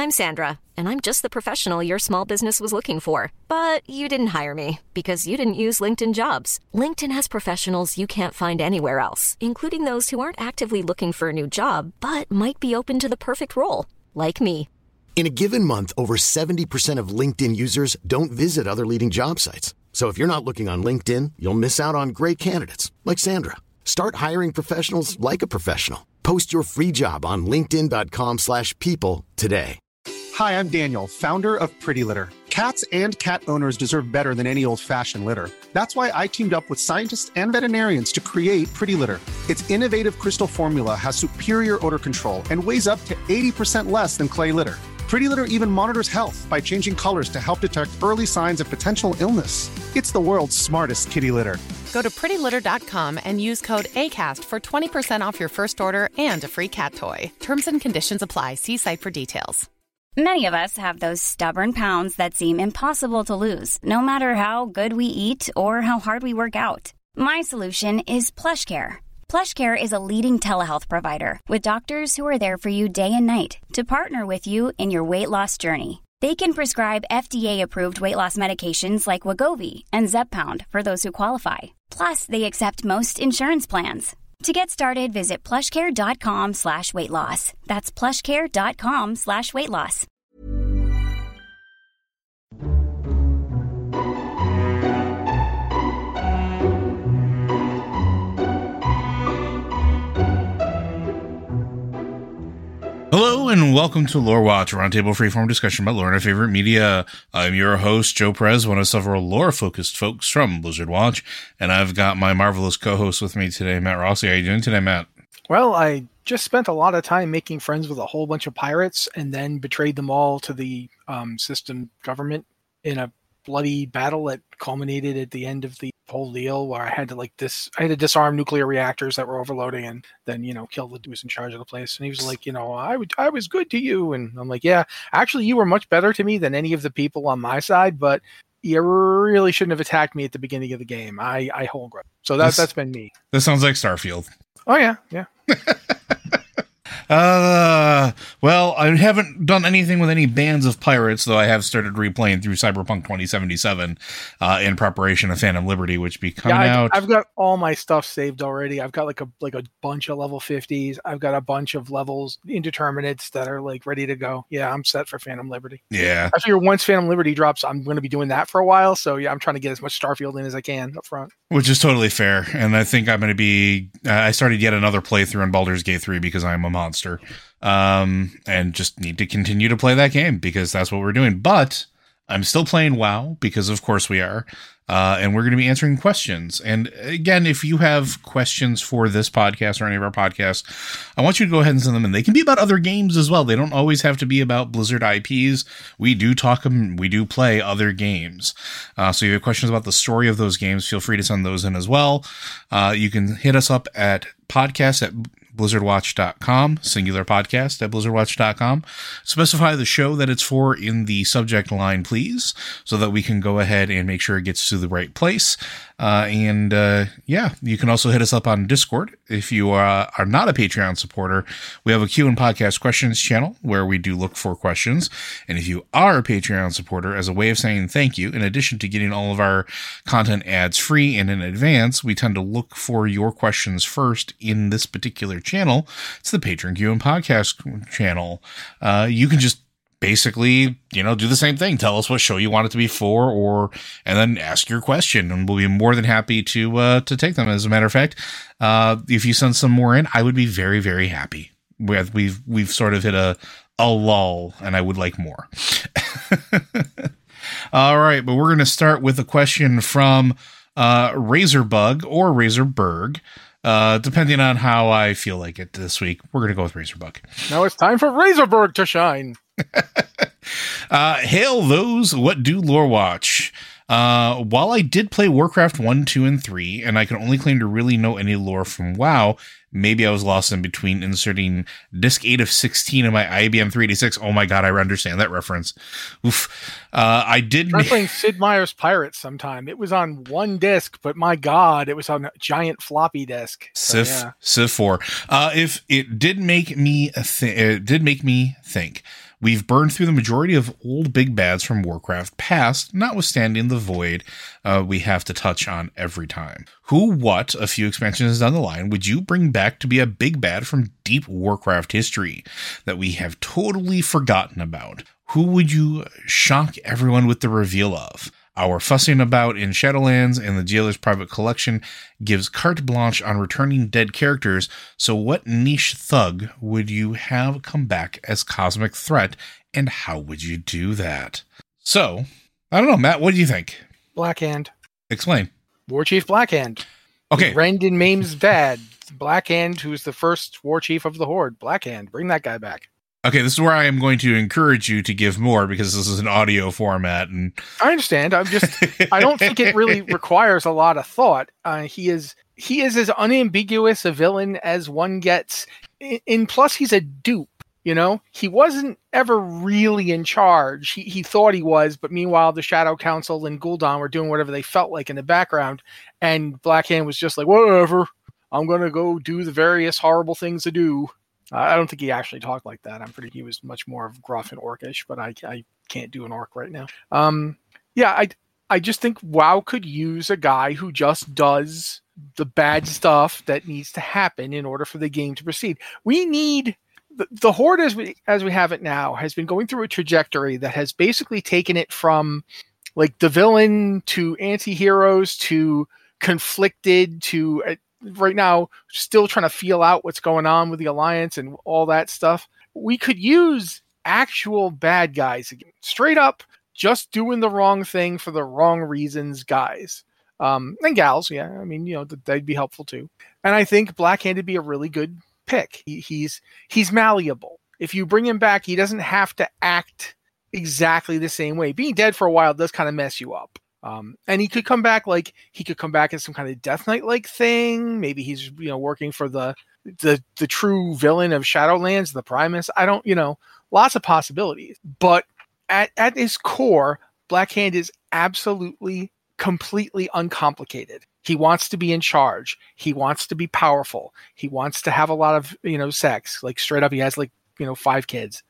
I'm Sandra, and I'm just the professional your small business was looking for. But you didn't hire me because you didn't use LinkedIn Jobs. LinkedIn has professionals you can't find anywhere else, including those who aren't actively looking for a new job, but might be open to the perfect role, like me. In a given month, over 70% of LinkedIn users don't visit other leading job sites. So if you're not looking on LinkedIn, you'll miss out on great candidates like Sandra. Start hiring professionals like a professional. Post your free job on linkedin.com/people today. Hi, I'm Daniel, founder of Pretty Litter. Cats and cat owners deserve better than any old-fashioned litter. That's why I teamed up with scientists and veterinarians to create Pretty Litter. Its innovative crystal formula has superior odor control and weighs up to 80% less than clay litter. Pretty Litter even monitors health by changing colors to help detect early signs of potential illness. It's the world's smartest kitty litter. Go to prettylitter.com and use code ACAST for 20% off your first order and a free cat toy. Terms and conditions apply. See site for details. Many of us have those stubborn pounds that seem impossible to lose, no matter how good we eat or how hard we work out. My solution is PlushCare. PlushCare is a leading telehealth provider with doctors who are there for you day and night to partner with you in your weight loss journey. They can prescribe FDA-approved weight loss medications like Wegovy and Zepbound for those who qualify. Plus, they accept most insurance plans. To get started, visit plushcare.com/weightloss. That's plushcare.com/weightloss. Hello and welcome to Lore Watch, a roundtable freeform discussion about lore and our favorite media. I'm your host, Joe Perez, one of several lore-focused folks from Blizzard Watch, and I've got my marvelous co-host with me today, Matt Rossi. How are you doing today, Matt? Well, I just spent a lot of time making friends with a whole bunch of pirates and then betrayed them all to the system government in a bloody battle that culminated at the end of the whole deal, where I had to disarm nuclear reactors that were overloading and then, kill the dude who was in charge of the place. And he was like, I was good to you. And I'm like, yeah, actually you were much better to me than any of the people on my side, but you really shouldn't have attacked me at the beginning of the game. I hold grudge. So that's been me. This sounds like Starfield. Oh yeah. Well, I haven't done anything with any bands of pirates, though I have started replaying through Cyberpunk 2077 in preparation of Phantom Liberty, which be coming out. I've got all my stuff saved already. I've got like a bunch of level 50s. I've got a bunch of levels indeterminates that are like ready to go. Yeah, I'm set for Phantom Liberty. Yeah. I figure once Phantom Liberty drops, I'm going to be doing that for a while. So yeah, I'm trying to get as much Starfield in as I can up front. Which is totally fair. And I think I'm going to be, I started yet another playthrough on Baldur's Gate 3 because I'm a monster. And just need to continue to play that game because that's what we're doing. But I'm still playing WoW because of course we are. And we're going to be answering questions. And again, if you have questions for this podcast or any of our podcasts, I want you to go ahead and send them in. They can be about other games as well. They don't always have to be about Blizzard IPs. We do play other games. So if you have questions about the story of those games, feel free to send those in as well. You can hit us up at podcast@blizzardwatch.com, singular podcast at blizzardwatch.com. Specify the show that it's for in the subject line, please, so that we can go ahead and make sure it gets to the right place. You can also hit us up on Discord. If you are not a Patreon supporter, we have a Q and podcast questions channel where we do look for questions. And if you are a Patreon supporter, as a way of saying thank you, in addition to getting all of our content ads free and in advance, we tend to look for your questions first in this particular channel. It's the Patreon Q and podcast channel. You can just basically, do the same thing. Tell us what show you want it to be for, and then ask your question, and we'll be more than happy to take them. As a matter of fact, if you send some more in, I would be very, very happy. We've sort of hit a lull, and I would like more. All right, but we're going to start with a question from Razorbug or Razorberg. Depending on how I feel like it this week, we're going to go with Razorbug. Now it's time for Razorberg to shine. Hail those what do lore watch. While I did play Warcraft 1, 2, and 3, and I can only claim to really know any lore from WoW, maybe I was lost in between inserting disc 8 of 16 in my IBM 386. Oh my god, I understand that reference. Oof. I did... I'm playing Sid Meier's Pirates sometime. It was on one disc, but my god, it was on a giant floppy disk. Civ 4. If it did make me think, We've burned through the majority of old big bads from Warcraft past, notwithstanding the void we have to touch on every time. Who, what, a few expansions down the line, would you bring back to be a big bad from deep Warcraft history that we have totally forgotten about? Who would you shock everyone with the reveal of? Our fussing about in Shadowlands and the Jailer's Private Collection gives carte blanche on returning dead characters, so what niche thug would you have come back as Cosmic Threat, and how would you do that? So, I don't know, Matt, what do you think? Blackhand. Explain. War Chief Blackhand. Okay. Rend and Maim's dad. Blackhand, who's the first War Chief of the Horde. Blackhand. Bring that guy back. Okay, this is where I am going to encourage you to give more because this is an audio format. And I understand. I don't think it really requires a lot of thought. He is as unambiguous a villain as one gets. And plus, he's a dupe. You know, he wasn't ever really in charge. He thought he was, but meanwhile, the Shadow Council and Gul'dan were doing whatever they felt like in the background. And Blackhand was just like, whatever, I'm going to go do the various horrible things to do. I don't think he actually talked like that. He was much more of gruff and orcish, but I can't do an orc right now. I just think WoW could use a guy who just does the bad stuff that needs to happen in order for the game to proceed. We need the Horde as we have it now has been going through a trajectory that has basically taken it from like the villain to anti-heroes to conflicted to right now still trying to feel out what's going on with the Alliance and all that stuff. We could use actual bad guys again. Straight up, just doing the wrong thing for the wrong reasons guys. And gals, yeah. I mean, you know, they'd be helpful too. And I think Blackhand would be a really good pick. He's malleable. If you bring him back, he doesn't have to act exactly the same way. Being dead for a while does kind of mess you up. And he could come back as some kind of Death Knight-like thing. Maybe he's, you know, working for the true villain of Shadowlands, the Primus. I don't, you know, lots of possibilities. But at his core, Blackhand is absolutely, completely uncomplicated. He wants to be in charge. He wants to be powerful. He wants to have a lot of, you know, sex. Like straight up, he has 5 kids.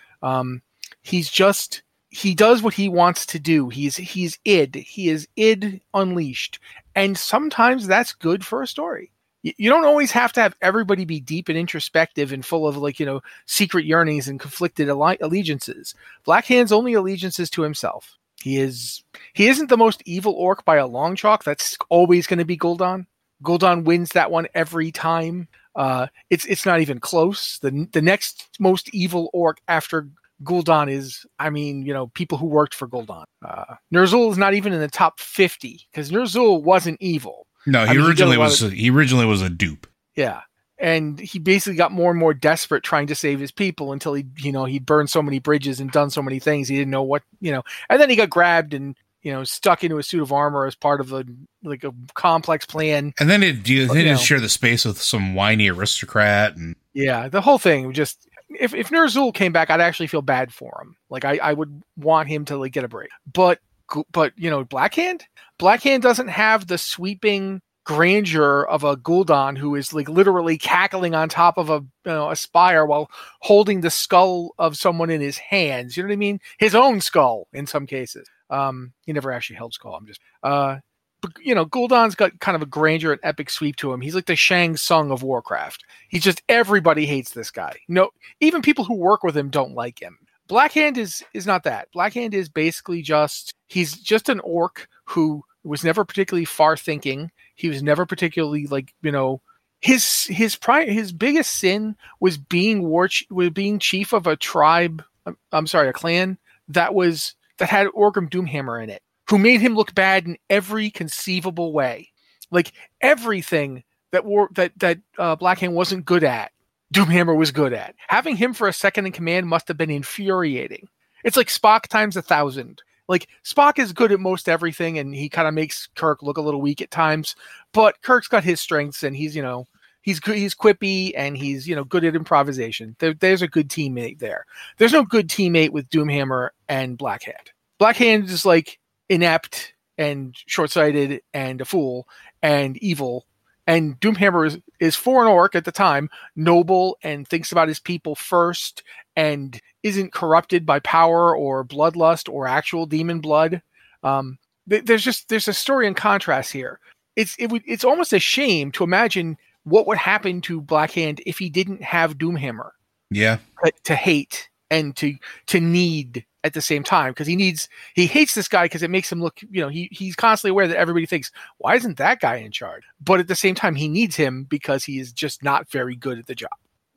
He does what he wants to do. He's id. He is id unleashed. And sometimes that's good for a story. You don't always have to have everybody be deep and introspective and full of secret yearnings and conflicted allegiances. Blackhand's only allegiances to himself. He isn't the most evil orc by a long chalk. That's always going to be Gul'dan. Gul'dan wins that one every time. It's not even close. The next most evil orc after Gul'dan is, people who worked for Gul'dan. Ner'zhul is not even in the top 50 because Ner'zhul wasn't evil. No, he originally was a dupe. Yeah, and he basically got more and more desperate trying to save his people until he burned so many bridges and done so many things he didn't know what and then he got grabbed and stuck into a suit of armor as part of a complex plan. And then it share the space with some whiny aristocrat and the whole thing just. If Ner'zhul came back, I'd actually feel bad for him. I would want him to get a break. But Blackhand doesn't have the sweeping grandeur of a Gul'dan who is literally cackling on top of a spire while holding the skull of someone in his hands. You know what I mean? His own skull in some cases. He never actually held skull. But Gul'dan's got kind of a grandeur and epic sweep to him. He's like the Shang Tsung of Warcraft. He's just, everybody hates this guy. No, even people who work with him don't like him. Blackhand is not that. Blackhand is basically he's just an orc who was never particularly far thinking. He was never particularly his biggest sin was being chief of a tribe. A clan that had Orgrim Doomhammer in it, who made him look bad in every conceivable way. Everything that Blackhand wasn't good at, Doomhammer was good at. Having him for a second in command must have been infuriating. It's like Spock times 1,000. Spock is good at most everything, and he kind of makes Kirk look a little weak at times. But Kirk's got his strengths, and he's quippy, and he's good at improvisation. There's a good teammate there. There's no good teammate with Doomhammer and Blackhand. Blackhand is inept and short-sighted and a fool and evil And Doomhammer is for an orc at the time, noble and thinks about his people first and isn't corrupted by power or bloodlust or actual demon blood. There's a story in contrast here. It's almost a shame to imagine what would happen to Blackhand if he didn't have Doomhammer. Yeah. To hate and to need at the same time, because he hates this guy because it makes him look, he's constantly aware that everybody thinks, why isn't that guy in charge? But at the same time, he needs him because he is just not very good at the job.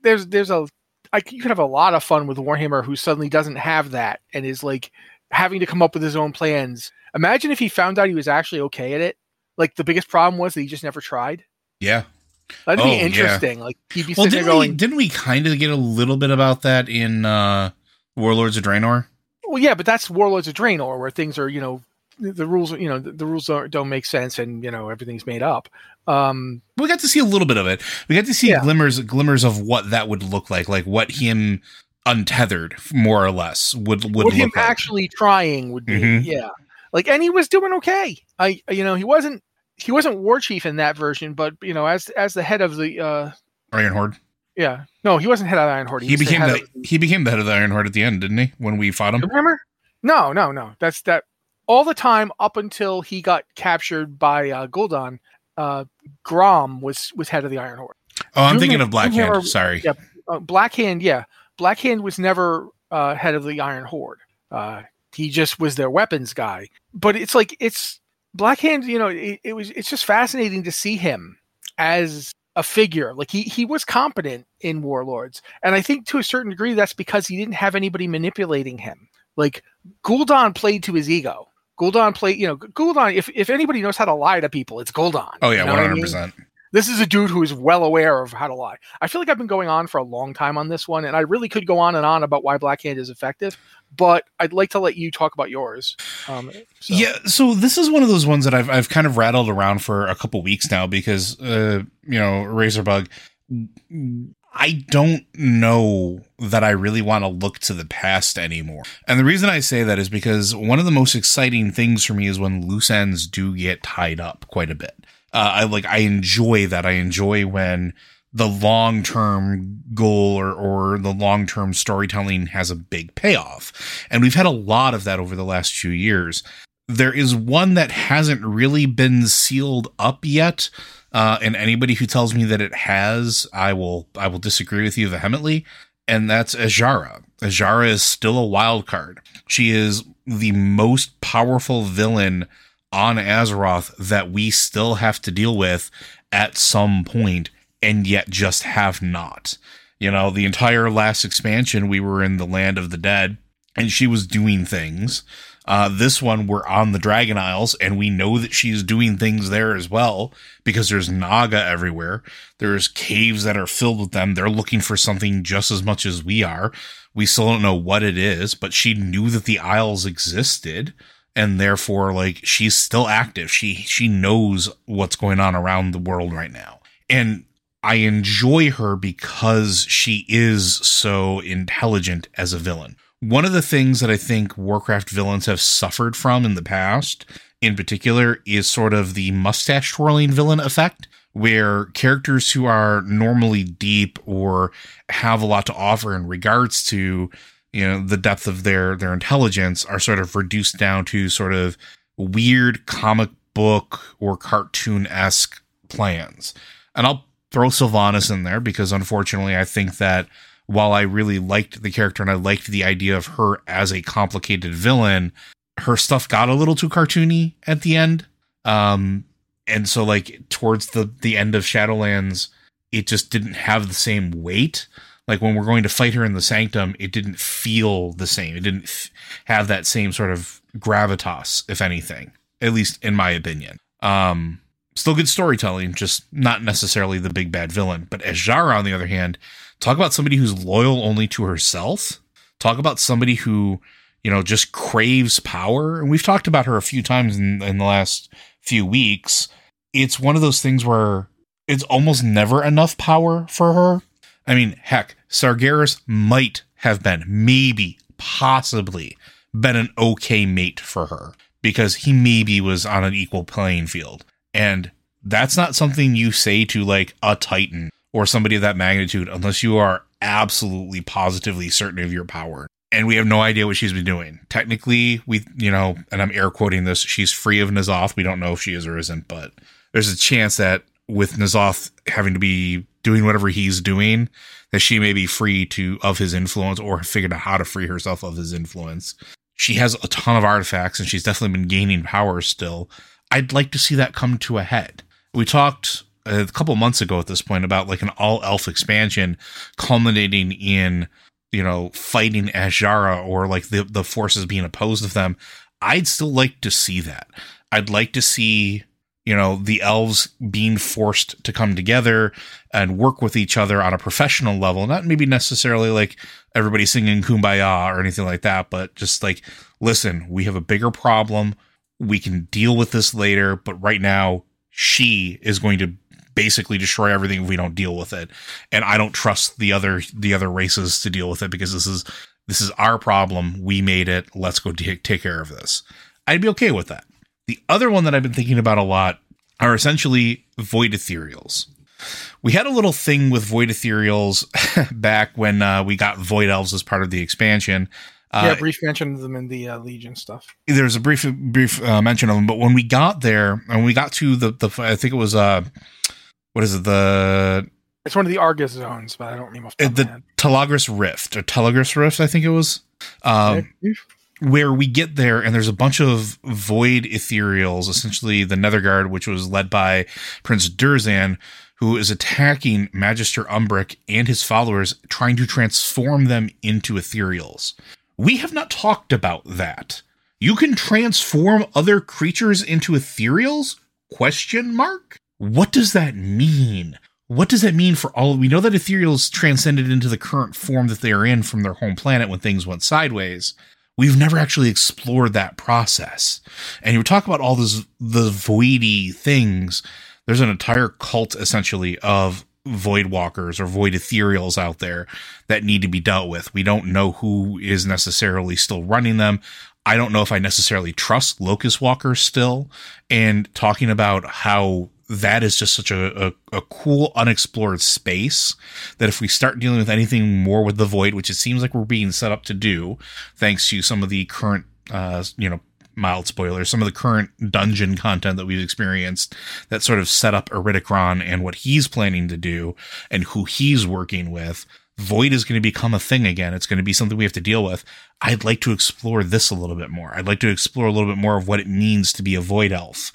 You could have a lot of fun with Warhammer who suddenly doesn't have that and is like having to come up with his own plans. Imagine if he found out he was actually okay at it. Like the biggest problem was that he just never tried. Yeah. That'd be interesting. Yeah. Like he'd be sitting there going, didn't we kind of get a little bit about that in Warlords of Draenor? Well, yeah, but that's Warlords of Draenor, where things are, the rules, the rules don't make sense, and everything's made up. We got to see a little bit of it. We got to see glimmers of what that would look like what him untethered, more or less, would what look him like. Actually trying would be, yeah. Like, and he was doing okay. He wasn't war chief in that version, but as the head of the Iron Horde. Yeah. No, he wasn't head of the Iron Horde. He became the head of the Iron Horde at the end, didn't he? When we fought him. Remember? No. That's that. All the time up until he got captured by Gul'dan, Grom was head of the Iron Horde. Oh, I'm thinking of Blackhand. Sorry. Yeah, Blackhand. Yeah, Blackhand was never head of the Iron Horde. He just was their weapons guy. But it's Blackhand. It's just fascinating to see him as a figure. Like he was competent in Warlords, and I think to a certain degree that's because he didn't have anybody manipulating him. Like Gul'dan played to his ego. Gul'dan. If anybody knows how to lie to people, it's Gul'dan. Oh yeah, 100%. This is a dude who is well aware of how to lie. I feel like I've been going on for a long time on this one, and I really could go on and on about why Blackhand is effective, but I'd like to let you talk about yours. So this is one of those ones that I've kind of rattled around for a couple weeks now because, Razorbug, I don't know that I really want to look to the past anymore. And the reason I say that is because one of the most exciting things for me is when loose ends do get tied up quite a bit. I enjoy that. I enjoy when the long-term goal or the long-term storytelling has a big payoff. And we've had a lot of that over the last few years. There is one that hasn't really been sealed up yet. And anybody who tells me that it has, I will disagree with you vehemently. And that's Azshara. Azshara is still a wild card. She is the most powerful villain on Azeroth that we still have to deal with at some point, and yet just have not. The entire last expansion, we were in the Land of the Dead, and she was doing things. This one, we're on the Dragon Isles, and we know that she's doing things there as well, because there's Naga everywhere. There's caves that are filled with them. They're looking for something just as much as we are. We still don't know what it is, but she knew that the Isles existed, and therefore, she's still active. She knows what's going on around the world right now. And I enjoy her because she is so intelligent as a villain. One of the things that I think Warcraft villains have suffered from in the past, in particular, is sort of the mustache twirling villain effect, where characters who are normally deep or have a lot to offer in regards to, the depth of their intelligence are sort of reduced down to sort of weird comic book or cartoon-esque plans. And I'll throw Sylvanas in there because unfortunately I think that while I really liked the character and I liked the idea of her as a complicated villain, her stuff got a little too cartoony at the end. And so towards the end of Shadowlands, it just didn't have the same weight. When we're going to fight her in the Sanctum, it didn't feel the same. It didn't have that same sort of gravitas, if anything, at least in my opinion. Still good storytelling, just not necessarily the big bad villain. But Azshara, on the other hand, talk about somebody who's loyal only to herself. Talk about somebody who, just craves power. And we've talked about her a few times in the last few weeks. It's one of those things where it's almost never enough power for her. I mean, heck, Sargeras might have been, maybe, possibly, been an okay mate for her, because he maybe was on an equal playing field. And That's not something you say to like a Titan or somebody of that magnitude unless you are absolutely positively certain of your power. And we have no idea what she's been doing. Technically, and I'm air quoting this, she's free of N'Zoth. We don't know if she is or isn't, but there's a chance that with N'Zoth having to be doing whatever he's doing, that she may be free of his influence or have figured out how to free herself of his influence. She has a ton of artifacts and she's definitely been gaining power still. I'd like to see that come to a head. We talked a couple months ago at this point about like an all-elf expansion culminating in, fighting Azshara or like the forces being opposed to them. I'd still like to see that. I'd like to see, the elves being forced to come together and work with each other on a professional level, not maybe necessarily like everybody singing Kumbaya or anything like that, but just like, listen, we have a bigger problem. We can deal with this later, but right now she is going to basically destroy everything if we don't deal with it. And I don't trust the other races to deal with it because this is our problem. We made it. Let's go take care of this. I'd be okay with that. The other one that I've been thinking about a lot are essentially Void Ethereals. We had a little thing with Void Ethereals back when we got Void Elves as part of the expansion. Brief mention of them in the Legion stuff. There's a brief mention of them, but when we got there and we got to the I think it was what is it? It's one of the Argus zones, but I don't remember. The Telagris Rift, I think it was. Where we get there and there's a bunch of Void Ethereals, essentially the Netherguard, which was led by Prince Durzan, who is attacking Magister Umbric and his followers, trying to transform them into Ethereals. We have not talked about that. You can transform other creatures into Ethereals? ? What does that mean? What does that mean for all? We know that Ethereals transcended into the current form that they are in from their home planet when things went sideways. We've never actually explored that process. And you talk about all the voidy things. There's an entire cult, essentially, of Void Walkers or Void Ethereals out there that need to be dealt with. We don't know who is necessarily still running them. I don't know if I necessarily trust Locust Walkers still. And talking about how that is just such a cool, unexplored space that if we start dealing with anything more with the Void, which it seems like we're being set up to do, thanks to some of the current, mild spoilers, some of the current dungeon content that we've experienced that sort of set up Eridikron and what he's planning to do and who he's working with, Void is going to become a thing again. It's going to be something we have to deal with. I'd like to explore this a little bit more. I'd like to explore a little bit more of what it means to be a Void Elf,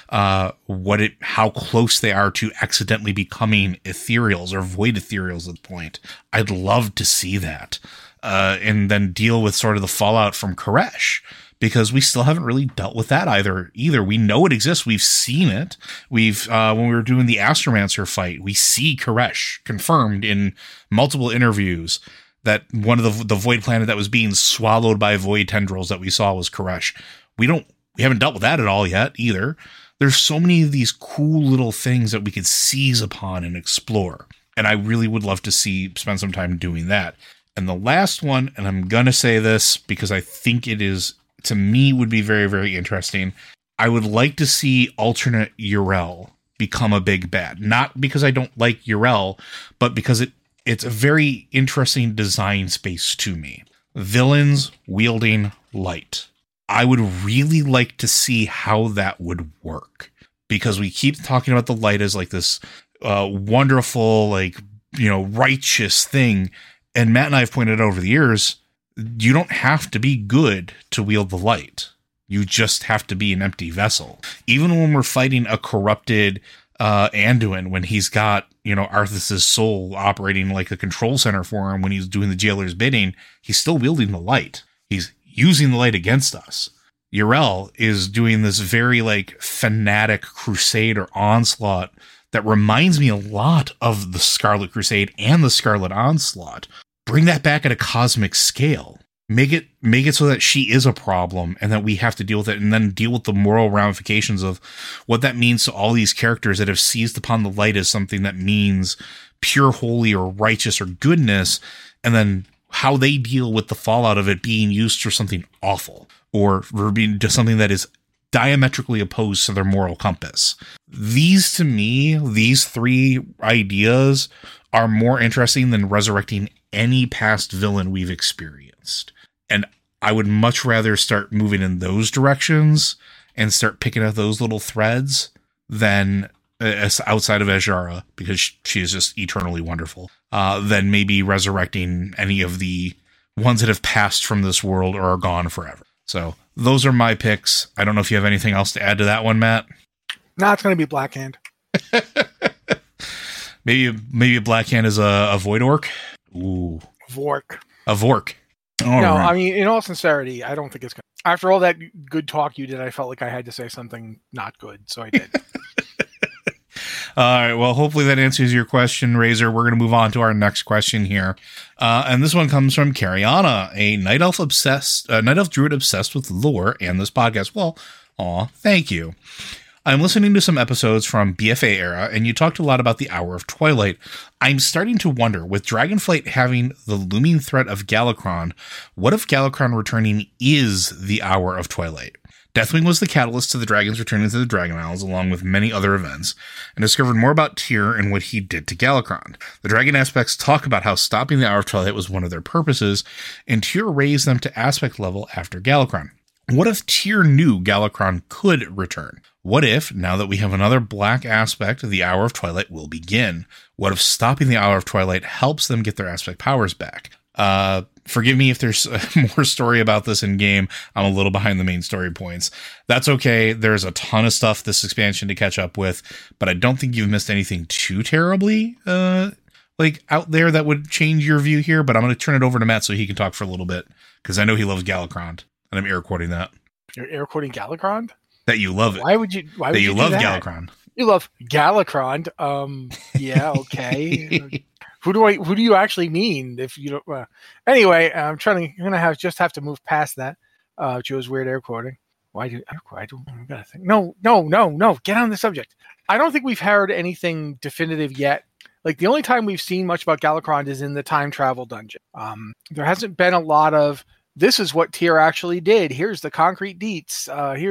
how close they are to accidentally becoming Ethereals or Void Ethereals at the point. I'd love to see that, and then deal with sort of the fallout from Koresh, because we still haven't really dealt with that either. We know it exists. We've seen it. When we were doing the Astromancer fight, we see Koresh confirmed in multiple interviews that one of the Void planet that was being swallowed by Void tendrils that we saw was Koresh. We haven't dealt with that at all yet either. There's so many of these cool little things that we could seize upon and explore. And I really would love to spend some time doing that. And the last one, and I'm going to say this because I think it is, to me, would be very, very interesting. I would like to see alternate Yrel become a big bad. Not because I don't like Yrel, but because it's a very interesting design space to me. Villains wielding light. I would really like to see how that would work, because we keep talking about the light as like this wonderful, righteous thing. And Matt and I have pointed out over the years, you don't have to be good to wield the light. You just have to be an empty vessel. Even when we're fighting a corrupted Anduin, when he's got, Arthas' soul operating like a control center for him, when he's doing the jailer's bidding, he's still wielding the light. He's using the light against us. Yrel is doing this very fanatic crusade or onslaught that reminds me a lot of the Scarlet Crusade and the Scarlet Onslaught. Bring that back at a cosmic scale. Make it so that she is a problem and that we have to deal with it, and then deal with the moral ramifications of what that means to all these characters that have seized upon the light as something that means pure, holy, or righteous, or goodness, and then how they deal with the fallout of it being used for something awful, or for being just something that is diametrically opposed to their moral compass. These, to me, these three ideas are more interesting than resurrecting any past villain we've experienced. And I would much rather start moving in those directions and start picking up those little threads than outside of Azshara, because she is just eternally wonderful, than maybe resurrecting any of the ones that have passed from this world or are gone forever. So those are my picks. I don't know if you have anything else to add to that one, Matt. No, it's going to be Blackhand. maybe Blackhand is a Void Orc. Ooh, Vork. A Vork. I mean, in all sincerity, I don't think it's going to. After all that good talk you did, I felt like I had to say something not good, so I did. All right. Well, hopefully that answers your question, Razor. We're going to move on to our next question here. And this one comes from Cariana, a Night Elf Druid obsessed with lore and this podcast. Well, thank you. I'm listening to some episodes from BFA era, and you talked a lot about the Hour of Twilight. I'm starting to wonder, with Dragonflight having the looming threat of Galakrond, what if Galakrond returning is the Hour of Twilight? Deathwing was the catalyst to the dragons returning to the Dragon Isles, along with many other events, and discovered more about Tyr and what he did to Galakrond. The dragon aspects talk about how stopping the Hour of Twilight was one of their purposes, and Tyr raised them to aspect level after Galakrond. What if Tyr knew Galakrond could return? What if, now that we have another black aspect, the Hour of Twilight will begin? What if stopping the Hour of Twilight helps them get their aspect powers back? Forgive me if there's more story about this in game. I'm a little behind the main story points. That's okay. There's a ton of stuff this expansion to catch up with, but I don't think you've missed anything too terribly, out there that would change your view here. But I'm going to turn it over to Matt so he can talk for a little bit, because I know he loves Galakrond, and I'm air quoting that. You're air quoting Galakrond? That you love it. Why would you love Galakrond? You love Galakrond. Yeah, okay. Who do you actually mean? If you don't, anyway, I'm gonna have to move past that. Joe's weird air quoting. I gotta think. No. Get on the subject. I don't think we've heard anything definitive yet. Like, the only time we've seen much about Galakrond is in the time travel dungeon. There hasn't been a lot of, this is what Tyr actually did. Here's the concrete deets.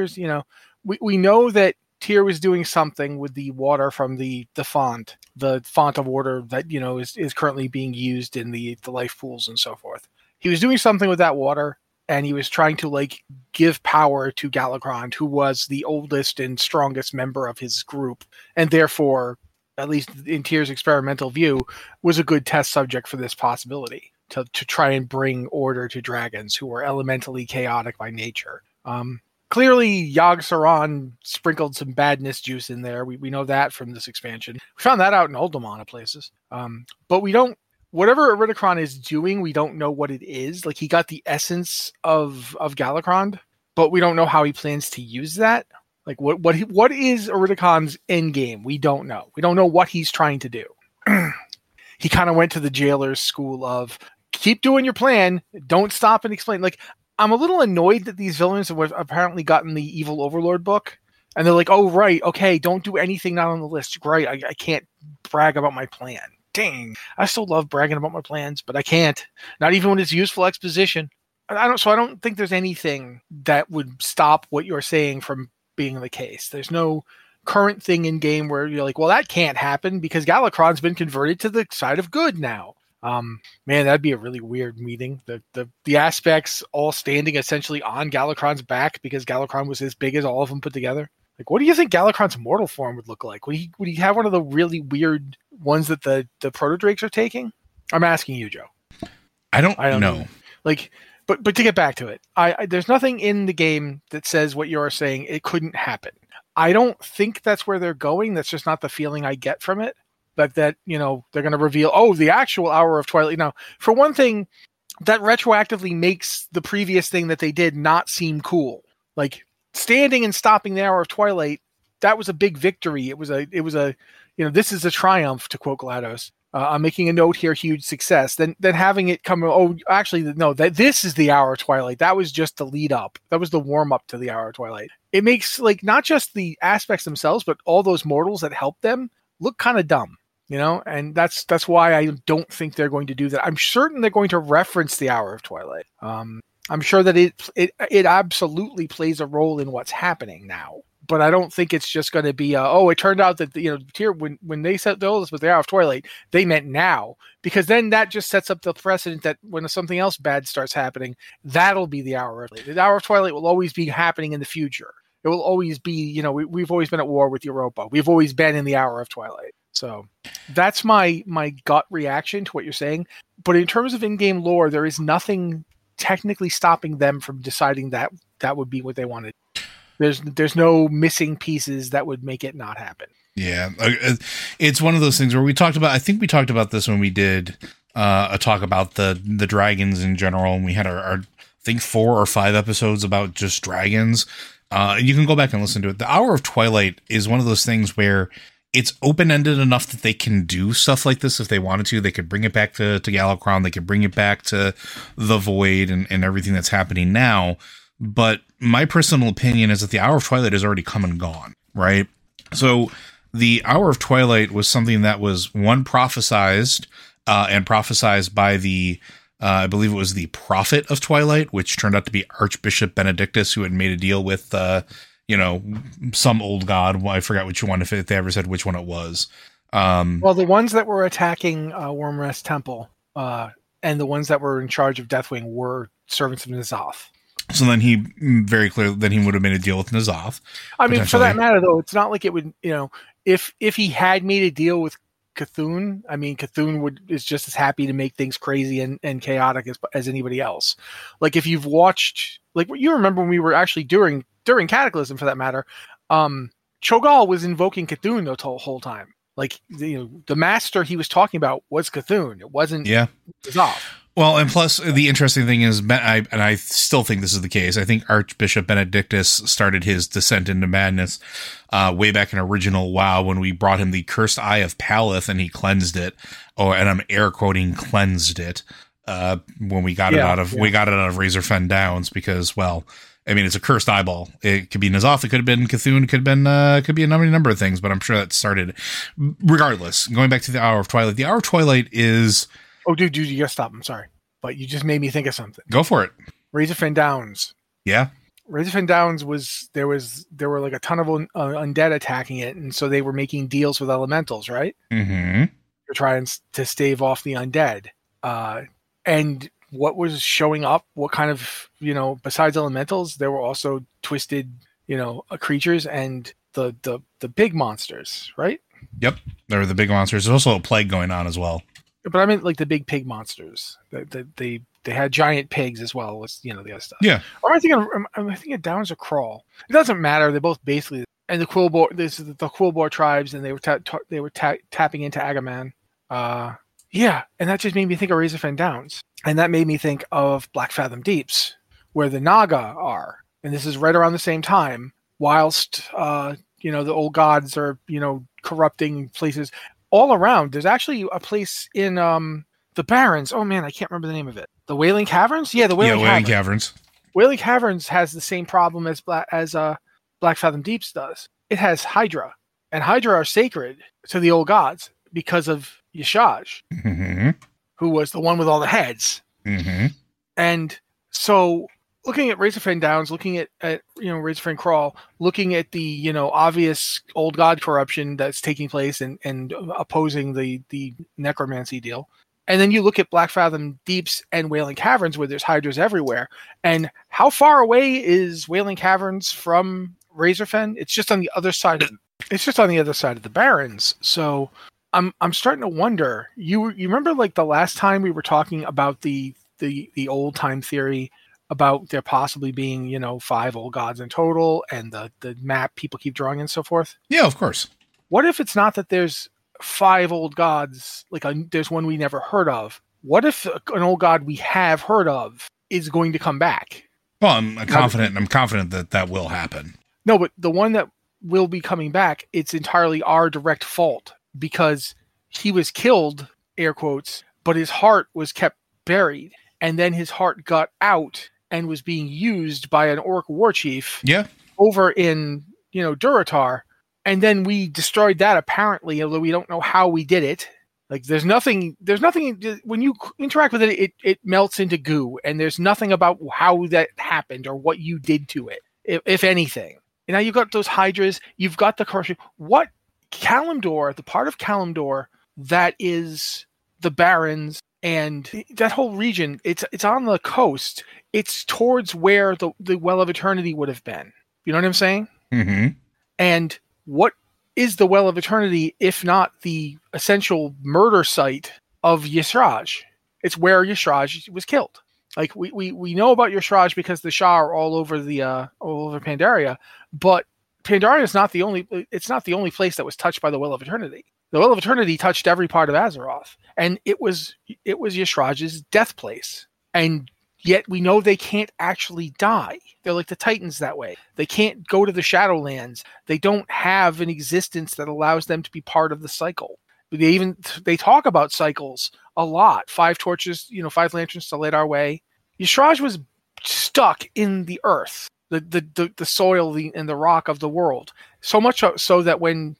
We know that Tyr was doing something with the water from the font of water that, is currently being used in the life pools and so forth. He was doing something with that water, and he was trying to give power to Galakrond, who was the oldest and strongest member of his group, and therefore, at least in Tyr's experimental view, was a good test subject for this possibility to try and bring order to dragons who were elementally chaotic by nature. Clearly, Yogg-Saron sprinkled some badness juice in there. We know that from this expansion. We found that out in Uldaman of places. But we don't... Whatever Iridikron is doing, we don't know what it is. He got the essence of Galakrond, but we don't know how he plans to use that. What is Iridikron's end game? We don't know. We don't know what he's trying to do. He kind of went to the jailer's school of, keep doing your plan, don't stop and explain. I'm a little annoyed that these villains have apparently gotten the Evil Overlord book, and they're like, oh, right, okay, don't do anything not on the list. Great, I can't brag about my plan. Dang, I still love bragging about my plans, but I can't. Not even when it's useful exposition. I don't think there's anything that would stop what you're saying from being the case. There's no current thing in game where you're like, well, that can't happen because Galakrond's been converted to the side of good now. Man, that'd be a really weird meeting. The aspects all standing essentially on Galakrond's back because Galakrond was as big as all of them put together. What do you think Galakrond's mortal form would look like? Would he have one of the really weird ones that the Proto-Drakes are taking? I'm asking you, Joe. I don't know. But to get back to it, there's nothing in the game that says what you're saying it couldn't happen. I don't think that's where they're going. That's just not the feeling I get from it. That they're going to reveal, the actual Hour of Twilight. Now, for one thing, that retroactively makes the previous thing that they did not seem cool. Standing and stopping the Hour of Twilight, that was a big victory. It was a this is a triumph, to quote GLaDOS. I'm making a note here, huge success. Then having it come, that this is the Hour of Twilight. That was just the lead up. That was the warm up to the Hour of Twilight. It makes not just the aspects themselves, but all those mortals that help them look kind of dumb. And that's why I don't think they're going to do that. I'm certain they're going to reference the Hour of Twilight. I'm sure that it absolutely plays a role in what's happening now. But I don't think it's just going to be, it turned out that, when they said this was the Hour of Twilight, they meant now. Because then that just sets up the precedent that when something else bad starts happening, that'll be the Hour of Twilight. The Hour of Twilight will always be happening in the future. It will always be, we've always been at war with Europa. We've always been in the Hour of Twilight. So that's my gut reaction to what you're saying. But in terms of in-game lore, there is nothing technically stopping them from deciding that that would be what they wanted. There's no missing pieces that would make it not happen. Yeah, it's one of those things where I think we talked about this when we did a talk about the dragons in general, and we had our I think 4 or 5 episodes about just dragons. You can go back and listen to it. The Hour of Twilight is one of those things where it's open-ended enough that they can do stuff like this if they wanted to. They could bring it back to Galakrond. They could bring it back to the Void and everything that's happening now. But my personal opinion is that the Hour of Twilight has already come and gone, right? So the Hour of Twilight was something that was prophesized and prophesized by the, I believe it was the Prophet of Twilight, which turned out to be Archbishop Benedictus, who had made a deal with, some old god. I forgot which one, if they ever said which one it was. Well, the ones that were attacking Wormrest Temple and the ones that were in charge of Deathwing were servants of N'Zoth. So then he very clearly, then he would have made a deal with N'Zoth. I mean, for that matter, though, it's not like it would, if he had made a deal with Cthulhu, I mean, Cthulhu is just as happy to make things crazy and chaotic as anybody else. Like if you've watched, like you remember when we were actually during Cataclysm, for that matter, Cho'Gall was invoking Cthulhu the whole time. Like the master he was talking about was Cthulhu. It wasn't N'Zoth. Well, and plus the interesting thing is, I still think this is the case. I think Archbishop Benedictus started his descent into madness way back in original WoW when we brought him the Cursed Eye of Paleth and he cleansed it. And I'm air quoting cleansed it when we got it out of Razorfen Downs because, well, I mean, it's a cursed eyeball. It could be N'Zoth, it could have been Cthulhu, it could be a number of things, but I'm sure that started. Regardless, going back to the Hour of Twilight, the Hour of Twilight is. Oh, dude, you gotta stop. I'm sorry. But you just made me think of something. Go for it. Razorfen Downs. Yeah. Razorfen Downs there were like a ton of undead attacking it, and so they were making deals with elementals, right? Mm-hmm. To try and to stave off the undead. And what was showing up, what kind of, besides elementals, there were also twisted, creatures and the big monsters, right? Yep. There were the big monsters. There's also a plague going on as well. But I meant like the big pig monsters. They had giant pigs as well as the other stuff. Yeah. Or am I thinking Downs or Crawl? It doesn't matter. They're both basically and the Quillbore. This is the Quillbore tribes, and they were tapping into Agaman. Yeah, and that just made me think of Razorfen Downs, and that made me think of Blackfathom Deeps, where the Naga are, and this is right around the same time. Whilst the old gods are corrupting places. All around, there's actually a place in the Barrens. Oh man, I can't remember the name of it. The Wailing Caverns? Yeah, the Wailing Caverns. Wailing Caverns has the same problem as Blackfathom Deeps does. It has Hydra, and Hydra are sacred to the old gods because of Yashaj, mm-hmm. who was the one with all the heads. Mm-hmm. And so, looking at Razorfen Downs, looking at Razorfen Crawl, looking at the obvious old god corruption that's taking place and opposing the necromancy deal, and then you look at Blackfathom Deeps and Wailing Caverns where there's hydras everywhere. And how far away is Wailing Caverns from Razorfen? It's just on the other side. It's just on the other side of the Barrens. So I'm starting to wonder. You remember like the last time we were talking about the old time theory about there possibly being, 5 old gods in total and the map people keep drawing and so forth? Yeah, of course. What if it's not that there's 5 old gods, there's one we never heard of? What if an old god we have heard of is going to come back? Well, I'm confident that will happen. No, but the one that will be coming back, it's entirely our direct fault because he was killed, air quotes, but his heart was kept buried. And then his heart got out and was being used by an orc war chief over in, Durotar. And then we destroyed that apparently, although we don't know how we did it. Like there's nothing when you interact with it, it melts into goo, and there's nothing about how that happened or what you did to it, if anything. And now you've got those hydras, you've got the corruption. What Kalimdor, the part of Kalimdor that is the Barrens and that whole region, it's on the coast. It's towards where the Well of Eternity would have been. You know what I'm saying? Mm-hmm. And what is the Well of Eternity, if not the essential murder site of Y'Shaarj? It's where Y'Shaarj was killed. Like we know about Y'Shaarj because the Shah are all over Pandaria, but Pandaria is not the only place that was touched by the Well of Eternity. The Well of Eternity touched every part of Azeroth, and it was Y'Shaarj's death place. And yet we know they can't actually die. They're like the Titans that way. They can't go to the Shadowlands. They don't have an existence that allows them to be part of the cycle. They talk about cycles a lot. 5 torches, 5 lanterns to light our way. Y'Shaarj was stuck in the earth, the soil, and the rock of the world. So much so that when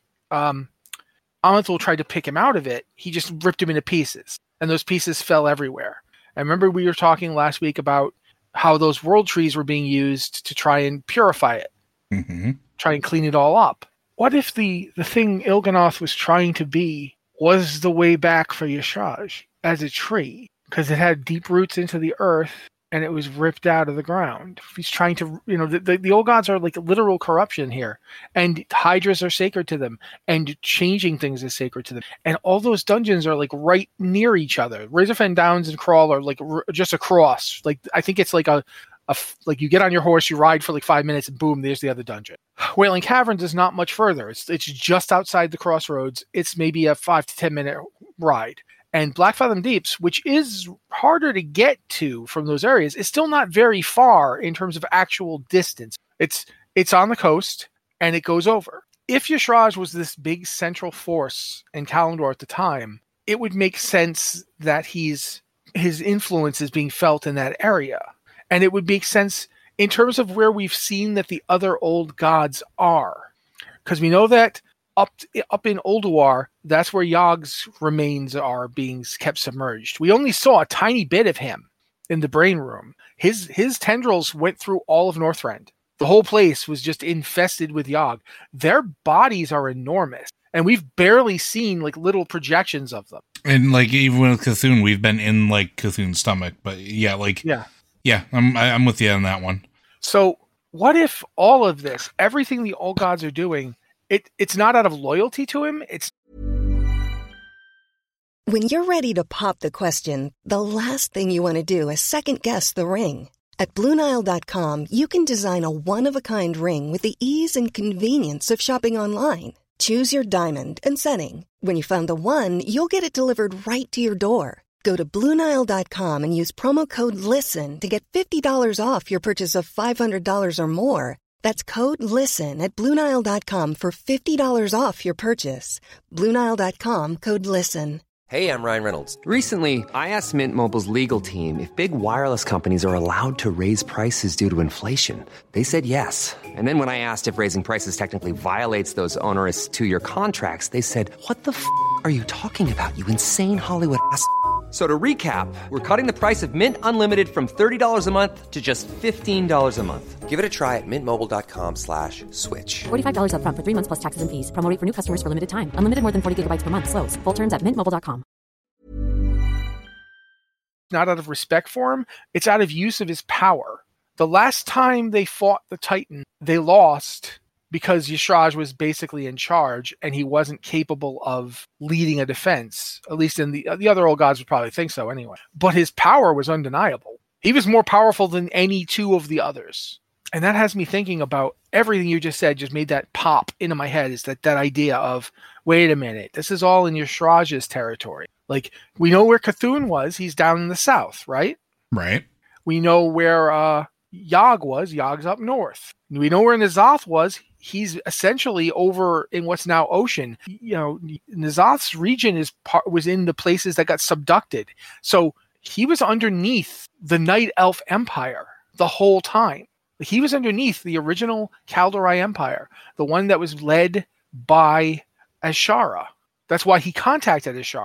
Aman'Thul tried to pick him out of it, he just ripped him into pieces, and those pieces fell everywhere. I remember we were talking last week about how those world trees were being used to try and purify it, try and clean it all up. What if the thing Il'gynoth was trying to be was the way back for Y'Shaarj as a tree? Because it had deep roots into the earth, and it was ripped out of the ground. He's trying to, the old gods are like literal corruption here, and hydras are sacred to them, and changing things is sacred to them. And all those dungeons are like right near each other. Razorfen Downs and Crawl are like just across. Like I think it's like like you get on your horse, you ride for like 5 minutes, and boom, there's the other dungeon. Wailing Caverns is not much further. It's just outside the crossroads. It's maybe a 5 to 10 minute ride. And Blackfathom Deeps, which is harder to get to from those areas, is still not very far in terms of actual distance. It's on the coast, and it goes over. If Y'Shaarj was this big central force in Kalimdor at the time, it would make sense that his influence is being felt in that area. And it would make sense in terms of where we've seen that the other old gods are. Because we know that up in Ulduar, that's where Yog's remains are being kept submerged. We only saw a tiny bit of him in the brain room. His tendrils went through all of Northrend. The whole place was just infested with Yogg. Their bodies are enormous, and we've barely seen like little projections of them. And like even with Cthulhu, we've been in like Cthulhu's stomach, but yeah, I'm with you on that one. So what if all of this, everything the old gods are doing, it's not out of loyalty to him? It's when you're ready to pop the question, the last thing you want to do is second guess the ring. At BlueNile.com, you can design a one-of-a-kind ring with the ease and convenience of shopping online. Choose your diamond and setting. When you find the one, you'll get it delivered right to your door. Go to BlueNile.com and use promo code LISTEN to get $50 off your purchase of $500 or more. That's code LISTEN at BlueNile.com for $50 off your purchase. BlueNile.com, code LISTEN. Hey, I'm Ryan Reynolds. Recently, I asked Mint Mobile's legal team if big wireless companies are allowed to raise prices due to inflation. They said yes. And then when I asked if raising prices technically violates those onerous 2-year contracts, they said, "What the f*** are you talking about, you insane Hollywood ass?" So to recap, we're cutting the price of Mint Unlimited from $30 a month to just $15 a month. Give it a try at mintmobile.com/switch. $45 up front for 3 months plus taxes and fees. Promo rate for new customers for limited time. Unlimited more than 40 gigabytes per month. Slows full terms at mintmobile.com. not out of respect for him. It's out of use of his power. The last time they fought the Titan, they lost because Y'Shaarj was basically in charge and he wasn't capable of leading a defense. At least in the other old gods would probably think so anyway. But his power was undeniable. He was more powerful than any two of the others. And that has me thinking about everything you just said, just made that pop into my head, is that idea of, wait a minute, this is all in Y'Shaarj's territory. Like, we know where Cthulhu was. He's down in the south, right? Right. We know where Yogg was. Yogg's up north. We know where N'Zoth was. He's essentially over in what's now Ocean. You know, N'Zoth's region was in the places that got subducted. So he was underneath the Night Elf Empire the whole time. He was underneath the original Kaldorei Empire, the one that was led by Azshara. That's why he contacted Azshara.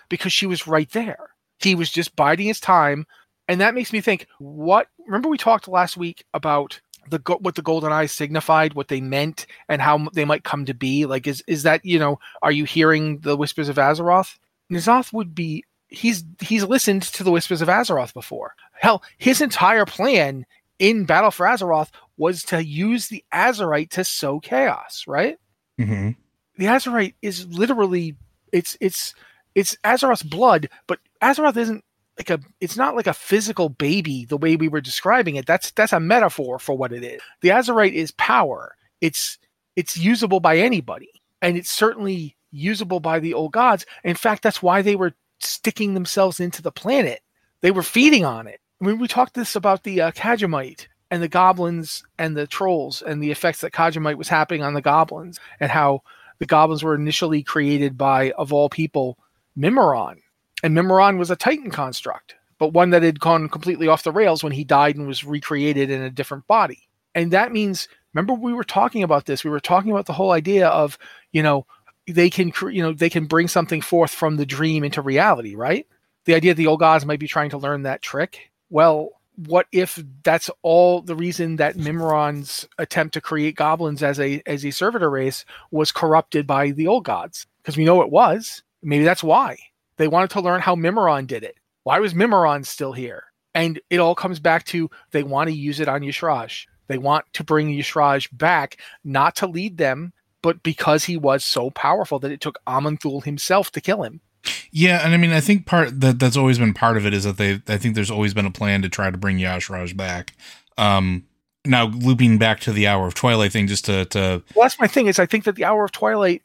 because she was right there. He was just biding his time. And that makes me think, remember we talked last week about what the golden eyes signified, what they meant, and how they might come to be? Like, is that, are you hearing the whispers of Azeroth? N'Zoth would be, he's listened to the whispers of Azeroth before. Hell, his entire plan in Battle for Azeroth was to use the Azerite to sow chaos, right? Mm-hmm. The Azerite is literally, it's Azeroth's blood, but Azeroth isn't it's not like a physical baby the way we were describing it. That's a metaphor for what it is. The Azerite is power. It's usable by anybody, and it's certainly usable by the old gods. In fact, that's why they were sticking themselves into the planet. They were feeding on it. I mean, we talked about the Khajiit and the goblins and the trolls and the effects that Khajiit was having on the goblins, and how the goblins were initially created by, of all people, Mimiron. And Mimiron was a Titan construct, but one that had gone completely off the rails when he died and was recreated in a different body. And that means, remember we were talking about this. We were talking about the whole idea of, they can bring something forth from the dream into reality, right? The idea the old gods might be trying to learn that trick. Well, what if that's all the reason that Mimiron's attempt to create goblins as a servitor race was corrupted by the old gods? Because we know it was. Maybe that's why. They wanted to learn how Mimiron did it. Why was Mimiron still here? And it all comes back to they want to use it on Y'Shaarj. They want to bring Y'Shaarj back, not to lead them, but because he was so powerful that it took Aman'Thul himself to kill him. Yeah, and I mean, I think that's always been part of it is that I think there's always been a plan to try to bring Y'Shaarj back. Now, looping back to the Hour of Twilight thing, just to Well, that's my thing, is I think that the Hour of Twilight,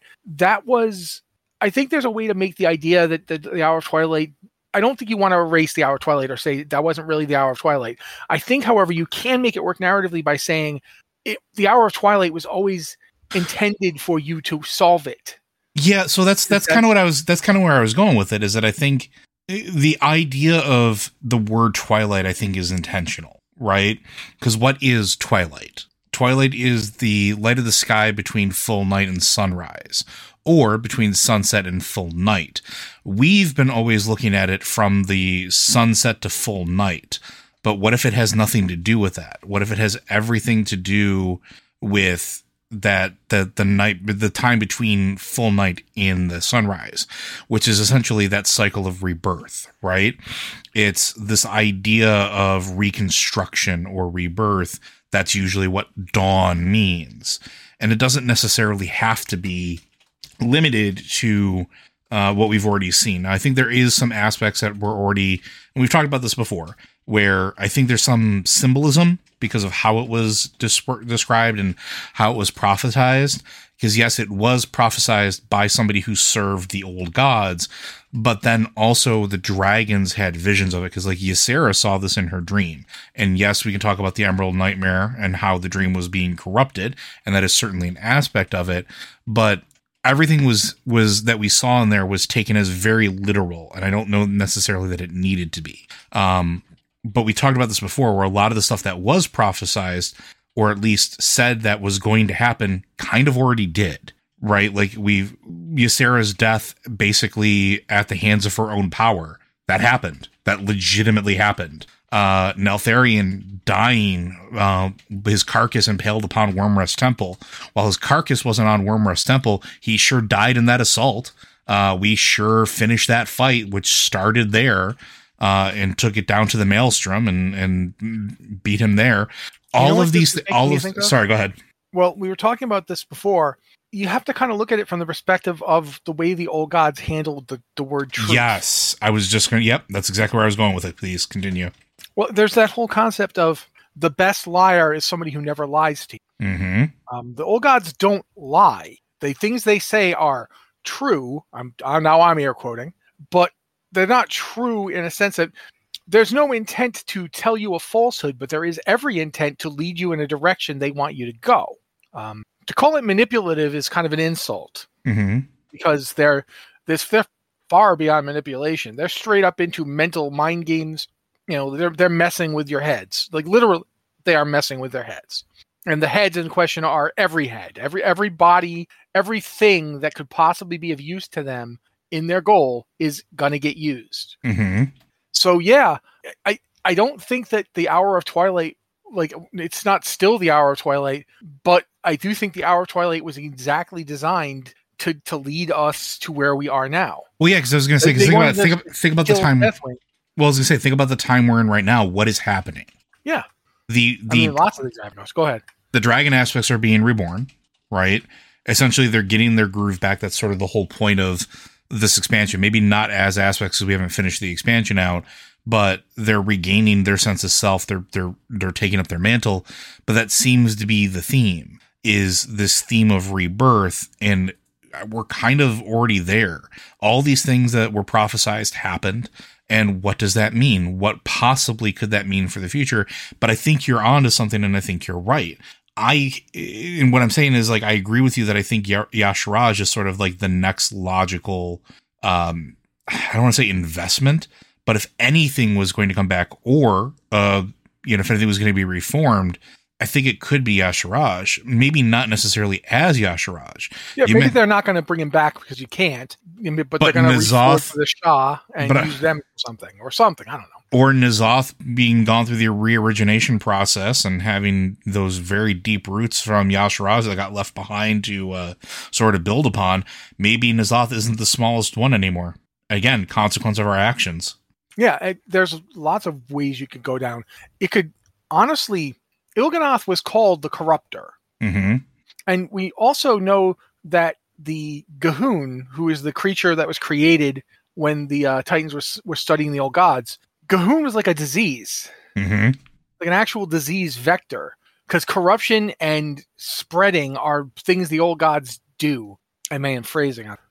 I think there's a way to make the idea that the Hour of Twilight, I don't think you want to erase the Hour of Twilight or say that wasn't really the Hour of Twilight. I think, however, you can make it work narratively by saying the Hour of Twilight was always intended for you to solve it. Yeah, so that's kind of where I was going with it, is that I think the idea of the word Twilight, I think, is intentional, right? Because what is Twilight? Twilight is the light of the sky between full night and sunrise, or between sunset and full night. We've been always looking at it from the sunset to full night. But what if it has nothing to do with that? What if it has everything to do with the time between full night and the sunrise, which is essentially that cycle of rebirth, right? It's this idea of reconstruction or rebirth. That's usually what dawn means. And it doesn't necessarily have to be limited to what we've already seen. Now, I think there is some aspects that were already, and we've talked about this before, where I think there's some symbolism because of how it was described and how it was prophesized. Because yes, it was prophesized by somebody who served the old gods, but then also the dragons had visions of it, because like Ysera saw this in her dream. And yes, we can talk about the Emerald Nightmare and how the dream was being corrupted, and that is certainly an aspect of it, but everything was that we saw in there was taken as very literal, and I don't know necessarily that it needed to be. But we talked about this before, where a lot of the stuff that was prophesized, or at least said that was going to happen, kind of already did, right? Like Ysera's death basically at the hands of her own power. That happened. That legitimately happened. Neltharion dying, his carcass impaled upon Wyrmrest Temple. While his carcass wasn't on Wyrmrest Temple, he sure died in that assault. We sure finished that fight, which started there, and took it down to the Maelstrom and beat him there. Sorry, go ahead. Well, we were talking about this before. You have to kind of look at it from the perspective of the way the old gods handled the word truth. Yes, I was just going to, yep, that's exactly where I was going with it. Please continue. Well, there's that whole concept of the best liar is somebody who never lies to you. Mm-hmm. The old gods don't lie. The things they say are true. I'm air quoting, but they're not true in a sense that there's no intent to tell you a falsehood, but there is every intent to lead you in a direction they want you to go. To call it manipulative is kind of an insult, because they're far beyond manipulation. They're straight up into mental mind games. You know, they're messing with your heads. Like literally, they are messing with their heads. And the heads in question are every head, every body, everything that could possibly be of use to them in their goal is going to get used. Mm-hmm. So yeah, I don't think that the Hour of Twilight, like, it's not still the Hour of Twilight, but I do think the Hour of Twilight was exactly designed to lead us to where we are now. Well, yeah, because I was going to say, think about the time. Well, I was going to say, think about the time we're in right now. What is happening? Yeah. Lots of things happening. Go ahead. The dragon aspects are being reborn, right? Essentially, they're getting their groove back. That's sort of the whole point of this expansion. Maybe not as aspects because we haven't finished the expansion out, but they're regaining their sense of self. They're taking up their mantle. But that seems to be the theme, is this theme of rebirth, and we're kind of already there. All these things that were prophesized happened. And what does that mean? What possibly could that mean for the future? But I think you're onto something, and I think you're right. And what I'm saying is, like, I agree with you that I think Y'Shaarj is sort of like the next logical, I don't want to say investment, but if anything was going to come back, or, if anything was going to be reformed, I think it could be Y'Shaarj. Maybe not necessarily as Y'Shaarj. Yeah, maybe they're not going to bring him back because you can't, but they're going to N'Zoth the Shah and use them for something. I don't know. Or N'Zoth being gone through the re-origination process and having those very deep roots from Y'Shaarj that got left behind to sort of build upon. Maybe N'Zoth isn't the smallest one anymore. Again, consequence of our actions. Yeah, there's lots of ways you could go down. It could, honestly, Il'gynoth was called the Corruptor. Mm-hmm. And we also know that the Ga'Hoon, who is the creature that was created when the Titans were studying the old gods, Ga'Hoon was like a disease, like an actual disease vector, because corruption and spreading are things the old gods do. I may am phrasing it.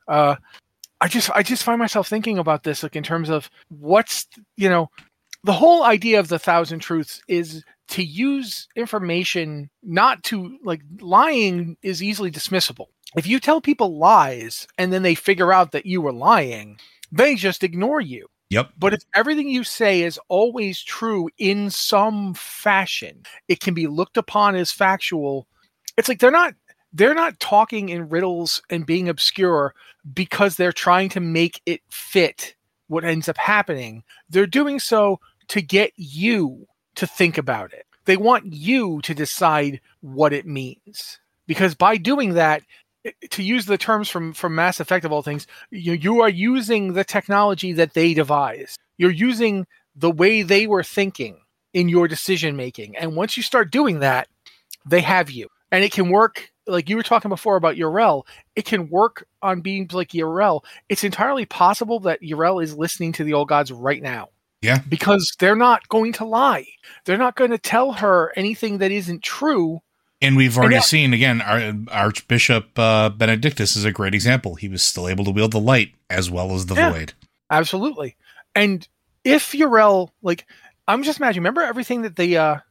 I just find myself thinking about this, like, in terms of what's, the whole idea of the Thousand Truths is to use information, not to, like, lying is easily dismissible. If you tell people lies and then they figure out that you were lying, they just ignore you. Yep. But if everything you say is always true in some fashion, it can be looked upon as factual. It's like they're not talking in riddles and being obscure because they're trying to make it fit what ends up happening. They're doing so to get you to think about it. They want you to decide what it means. Because by doing that, to use the terms from Mass Effect of all things, you are using the technology that they devised. You're using the way they were thinking in your decision making. And once you start doing that, they have you. And it can work, like you were talking before about Yrel, it can work on beings like Yrel. It's entirely possible that Yrel is listening to the old gods right now. Yeah. Because they're not going to lie. They're not going to tell her anything that isn't true. And we've already seen, again, Archbishop Benedictus is a great example. He was still able to wield the light as well as the void. Absolutely. And if Yrel, like, I'm just imagining, remember everything that the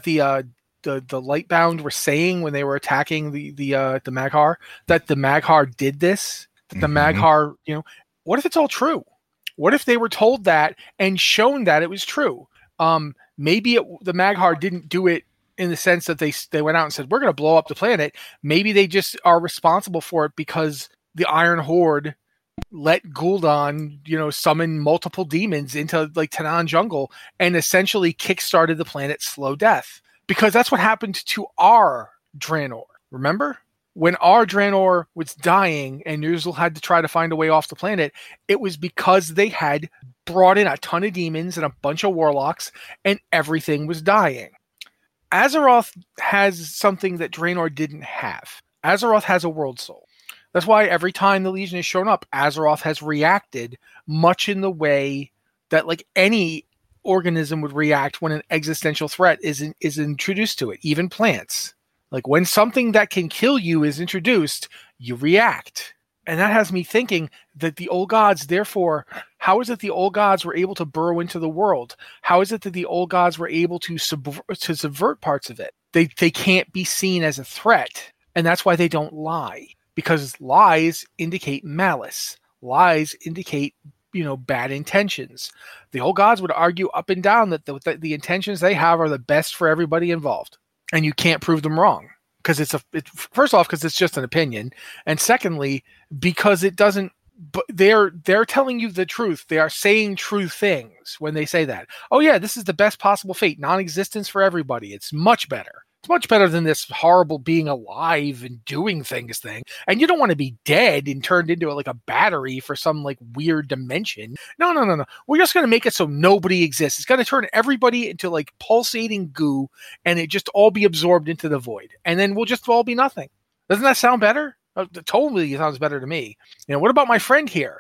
Lightbound were saying when they were attacking the Mag'har? That the Mag'har did this? That the Mag'har, what if it's all true? What if they were told that and shown that it was true? Maybe the Mag'har didn't do it in the sense that they went out and said, we're going to blow up the planet. Maybe they just are responsible for it because the Iron Horde let Gul'dan, summon multiple demons into, like, Tanaan Jungle and essentially kickstarted the planet's slow death. Because that's what happened to our Draenor. Remember? When our Draenor was dying and Ner'zhul had to try to find a way off the planet, it was because they had brought in a ton of demons and a bunch of warlocks and everything was dying. Azeroth has something that Draenor didn't have. Azeroth has a world soul. That's why every time the Legion has shown up, Azeroth has reacted much in the way that, like, any organism would react when an existential threat is introduced to it, even plants. Like, when something that can kill you is introduced, you react. And that has me thinking that the old gods, therefore, how is it the old gods were able to burrow into the world? How is it that the old gods were able to subvert parts of it? They can't be seen as a threat. And that's why they don't lie. Because lies indicate malice. Lies indicate, bad intentions. The old gods would argue up and down that the intentions they have are the best for everybody involved. And you can't prove them wrong. Because first off, because it's just an opinion. And secondly, because it doesn't but they're telling you the truth. They are saying true things when they say that. Oh yeah, this is the best possible fate, non-existence for everybody. It's much better. It's much better than this horrible being alive and doing things thing. And you don't want to be dead and turned into like a battery for some like weird dimension. No. We're just going to make it so nobody exists. It's going to turn everybody into like pulsating goo and it just all be absorbed into the void. And then we'll just all be nothing. Doesn't that sound better? Totally sounds better to me. What about my friend here?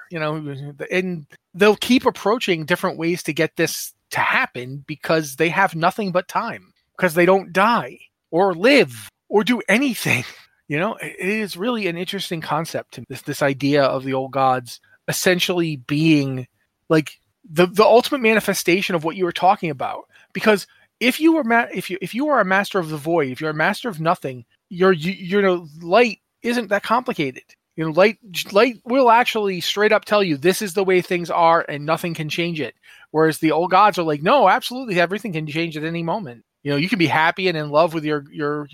And they'll keep approaching different ways to get this to happen because they have nothing but time, because they don't die or live or do anything. It is really an interesting concept to this idea of the old gods essentially being like the ultimate manifestation of what you were talking about. Because if you are if you are a master of the void, if you're a master of nothing, your light isn't that complicated. Light will actually straight up tell you this is the way things are and nothing can change it. Whereas the old gods are like, no, absolutely, everything can change at any moment. You can be happy and in love with your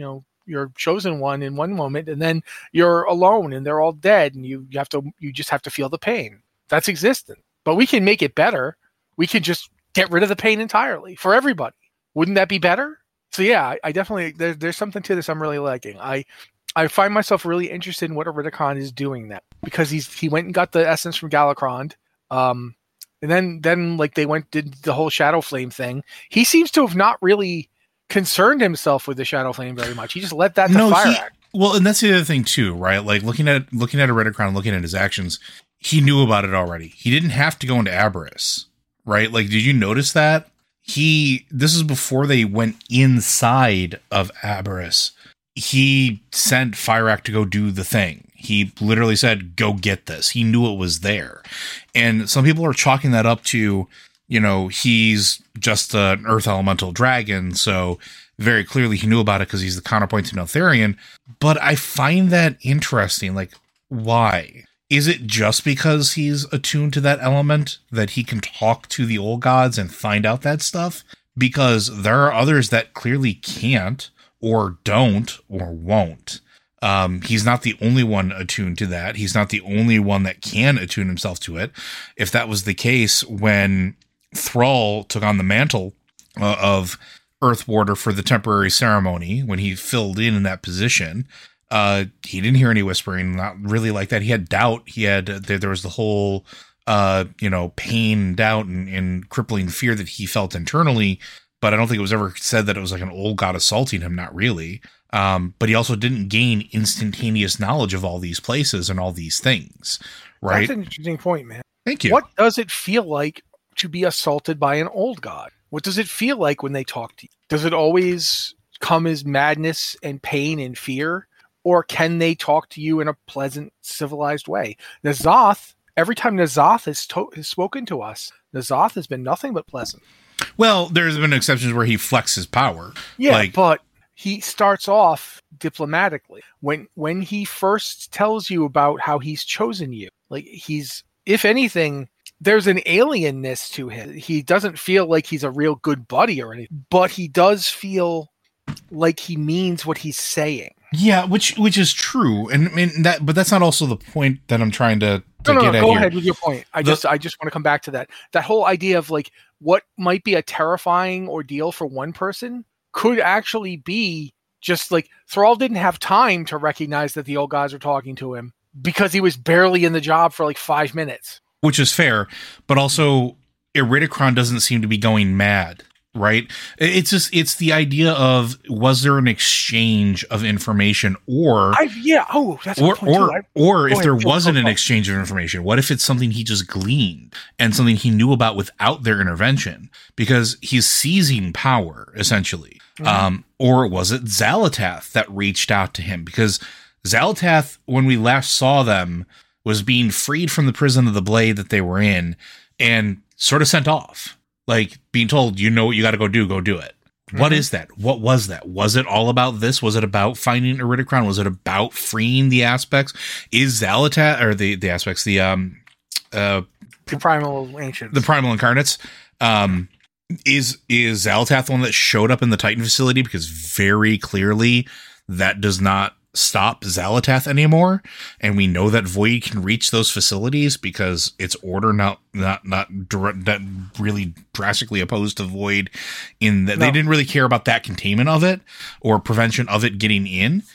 chosen one in one moment, and then you're alone and they're all dead, and you just have to feel the pain. That's existent. But we can make it better. We can just get rid of the pain entirely for everybody. Wouldn't that be better? So yeah, I definitely there's something to this I'm really liking. I find myself really interested in what Iridikon is doing now, because he went and got the essence from Galakrond, and then like they did the whole Shadow Flame thing. He seems to have not really concerned himself with the Shadow Flame very much. He just let that to fire act. Well, and that's the other thing too, right? Like looking at Iridikon, looking at his actions, he knew about it already. He didn't have to go into Aberrus, right? Like, did you notice that? This is before they went inside of Aberrus. He sent Fyrakk to go do the thing. He literally said, go get this. He knew it was there. And some people are chalking that up to, he's just an earth elemental dragon. So very clearly he knew about it because he's the counterpoint to Neltharion. But I find that interesting. Like, why? Is it just because he's attuned to that element that he can talk to the old gods and find out that stuff? Because there are others that clearly can't, or don't, or won't. He's not the only one attuned to that. He's not the only one that can attune himself to it. If that was the case, when Thrall took on the mantle of Earth Warder for the temporary ceremony, when he filled in that position, he didn't hear any whispering, not really like that. He had doubt. There was the whole, pain, doubt, and crippling fear that he felt internally. But I don't think it was ever said that it was like an old god assaulting him. Not really. But he also didn't gain instantaneous knowledge of all these places and all these things, right? That's an interesting point, man. Thank you. What does it feel like to be assaulted by an old god? What does it feel like when they talk to you? Does it always come as madness and pain and fear? Or can they talk to you in a pleasant, civilized way? N'Zoth, every time N'Zoth has spoken to us, N'Zoth has been nothing but pleasant. Well, there's been exceptions where he flexes power. Yeah, but he starts off diplomatically. When he first tells you about how he's chosen you, like if anything, there's an alienness to him. He doesn't feel like he's a real good buddy or anything, but he does feel like he means what he's saying. Yeah, which is true, but that's not also the point that I'm trying to get at here. Go ahead with your point. I just want to come back to that. That whole idea of like what might be a terrifying ordeal for one person could actually be just like Thrall didn't have time to recognize that the old gods were talking to him because he was barely in the job for like 5 minutes. Which is fair, but also Iridikon doesn't seem to be going mad. Right? It's the idea of, was there an exchange of information or that's a point or if there wasn't an exchange of information, what if it's something he just gleaned and something he knew about without their intervention because he's seizing power essentially. Mm-hmm. Or was it Xal'atath that reached out to him? Because Xal'atath, when we last saw them, was being freed from the prison of the blade that they were in and sort of sent off. Like being told, what you got to go do it. Mm-hmm. What is that? What was that? Was it all about this? Was it about finding Iridikon? Was it about freeing the aspects? Is Xal'atath, or the aspects, the primal ancients, the primal incarnates, is Xal'atath the one that showed up in the Titan facility? Because very clearly that does not stop Xalatath anymore, and we know that Void can reach those facilities because its order not really drastically opposed to Void in that they didn't really care about that containment of it or prevention of it getting in.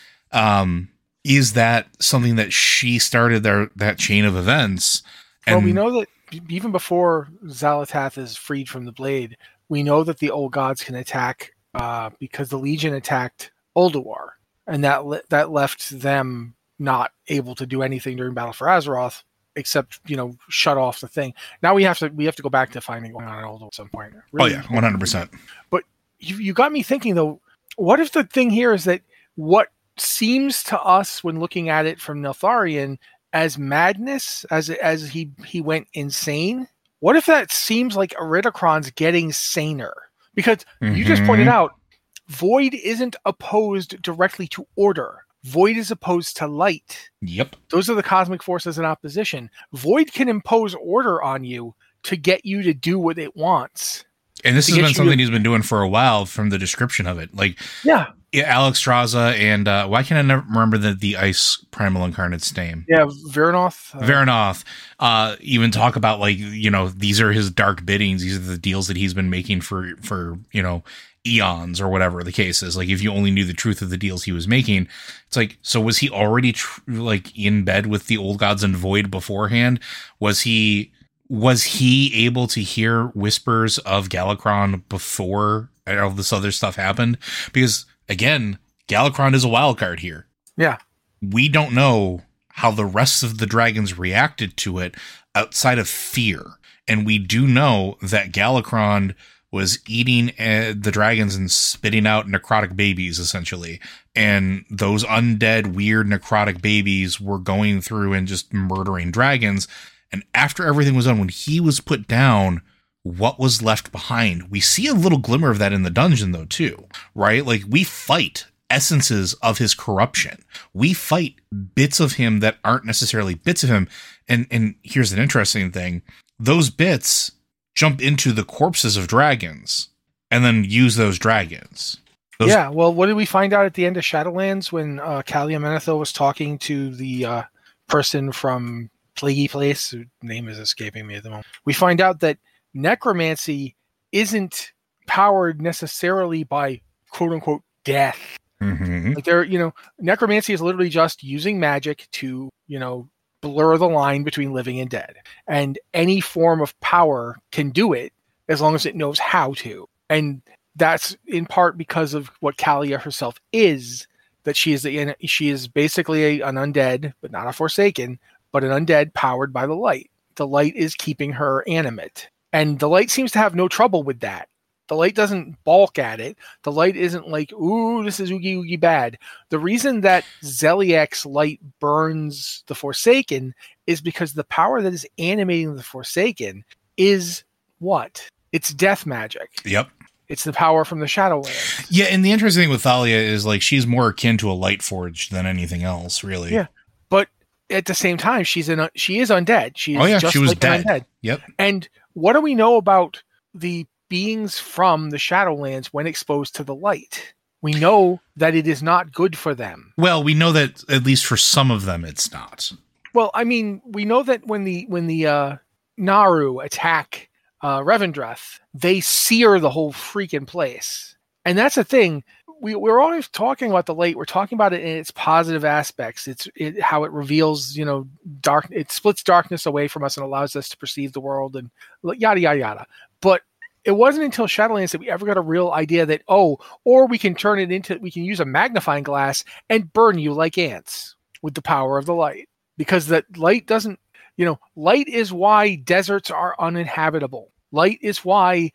Is that something that she started that chain of events? And well, we know that even before Xalatath is freed from the blade, we know that the old gods can attack because the Legion attacked Ulduar. And that left them not able to do anything during Battle for Azeroth, except shut off the thing. Now we have to go back to finding going on at some point. Really. Oh yeah, 100%. But you got me thinking though. What if the thing here is that what seems to us when looking at it from Neltharion as madness, as he went insane? What if that seems like Eridikron's getting saner? Because you just pointed out, Void isn't opposed directly to order. Void is opposed to light. Yep. Those are the cosmic forces in opposition. Void can impose order on you to get you to do what it wants. And this has been something he's been doing for a while from the description of it. Like, Alexstrasza and why can't I never remember the ice primal incarnate's name? Yeah, Veranoth. Veranoth. Even talk about these are his dark biddings. These are the deals that he's been making for eons or whatever the case is. Like, if you only knew the truth of the deals he was making, it's like, so was he already in bed with the old gods and Void beforehand? Was he able to hear whispers of Galakrond before all this other stuff happened? Because again, Galakrond is a wild card here. Yeah. We don't know how the rest of the dragons reacted to it outside of fear. And we do know that Galakrond was eating the dragons and spitting out necrotic babies, essentially. And those undead, weird necrotic babies were going through and just murdering dragons. And after everything was done, when he was put down, what was left behind? We see a little glimmer of that in the dungeon, though, too, right? Like, we fight essences of his corruption. We fight bits of him that aren't necessarily bits of him. And here's an interesting thing. Those bits jump into the corpses of dragons and then use those dragons. Well, what did we find out at the end of Shadowlands when Kalia Menethil was talking to the person from Plaguey Place, whose name is escaping me at the moment? We find out that necromancy isn't powered necessarily by quote unquote death. Like necromancy is literally just using magic to, blur the line between living and dead. And any form of power can do it as long as it knows how to. And that's in part because of what Kalia herself is, that she is basically an undead, but not a Forsaken, but an undead powered by the light. The light is keeping her animate. And the light seems to have no trouble with that. The light doesn't balk at it. The light isn't like, ooh, this is oogie oogie bad. The reason that Zeliek's light burns the Forsaken is because the power that is animating the Forsaken is what? It's death magic. Yep. It's the power from the Shadowlands. Yeah, and the interesting thing with Thalia is, like, she's more akin to a light forge than anything else, really. Yeah, but at the same time, she is undead. She was like dead. Undead. Yep. And what do we know about the beings from the Shadowlands when exposed to the light? We know that it is not good for them. Well, we know that at least for some of them, it's not. Well, I mean, we know that when the Naaru attack Revendreth, they sear the whole freaking place. And that's the thing. We're always talking about the light. We're talking about it in its positive aspects. It's how it reveals, dark. It splits darkness away from us and allows us to perceive the world and yada, yada, yada. But it wasn't until Shadowlands that we ever got a real idea that, or we can use a magnifying glass and burn you like ants with the power of the light. Because that light doesn't, light is why deserts are uninhabitable. Light is why,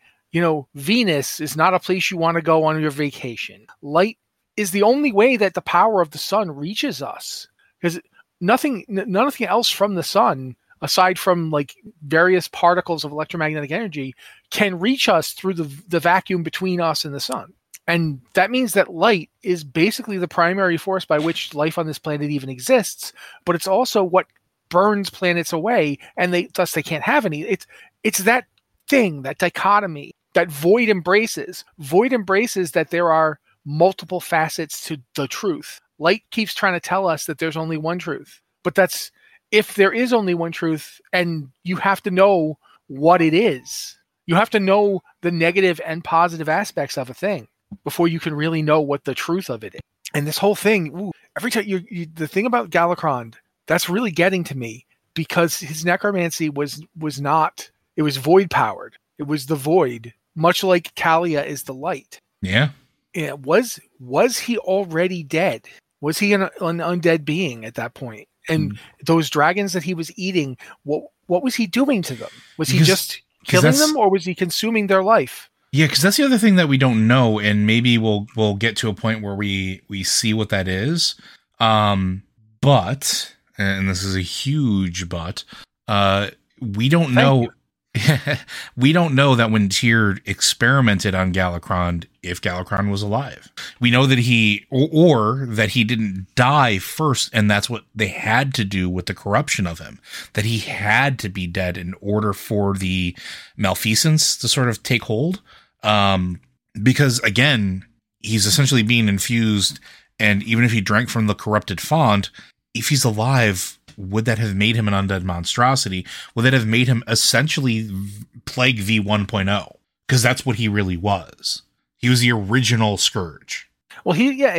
Venus is not a place you want to go on your vacation. Light is the only way that the power of the sun reaches us. Because nothing else from the sun, aside from like various particles of electromagnetic energy, can reach us through the vacuum between us and the sun. And that means that light is basically the primary force by which life on this planet even exists, but it's also what burns planets away, and thus they can't have any. It's that thing, that dichotomy that Void embraces. Void embraces that there are multiple facets to the truth. Light keeps trying to tell us that there's only one truth. But that's, if there is only one truth, and you have to know what it is. You have to know the negative and positive aspects of a thing before you can really know what the truth of it is. And this whole thing, every time the thing about Galakrond, that's really getting to me, because his necromancy was not, it was void powered. It was the void, much like Kalia is the light. Yeah. Was he already dead? Was he an undead being at that point? And those dragons that he was eating, what was he doing to them? Was he just killing them, or was he consuming their life? Yeah, because that's the other thing that we don't know, and maybe we'll get to a point where we see what that is. But, and this is a huge but, we don't know. We don't know that when Tyr experimented on Galakrond, if Galakrond was alive. We know that he, or that he didn't die first, and that's what they had to do with the corruption of him. That he had to be dead in order for the malfeasance to sort of take hold. Because, again, he's essentially being infused, and even if he drank from the corrupted font, if he's alive, would that have made him an undead monstrosity? Would that have made him essentially Plague V 1.0? Because that's what he really was. He was the original Scourge. Well,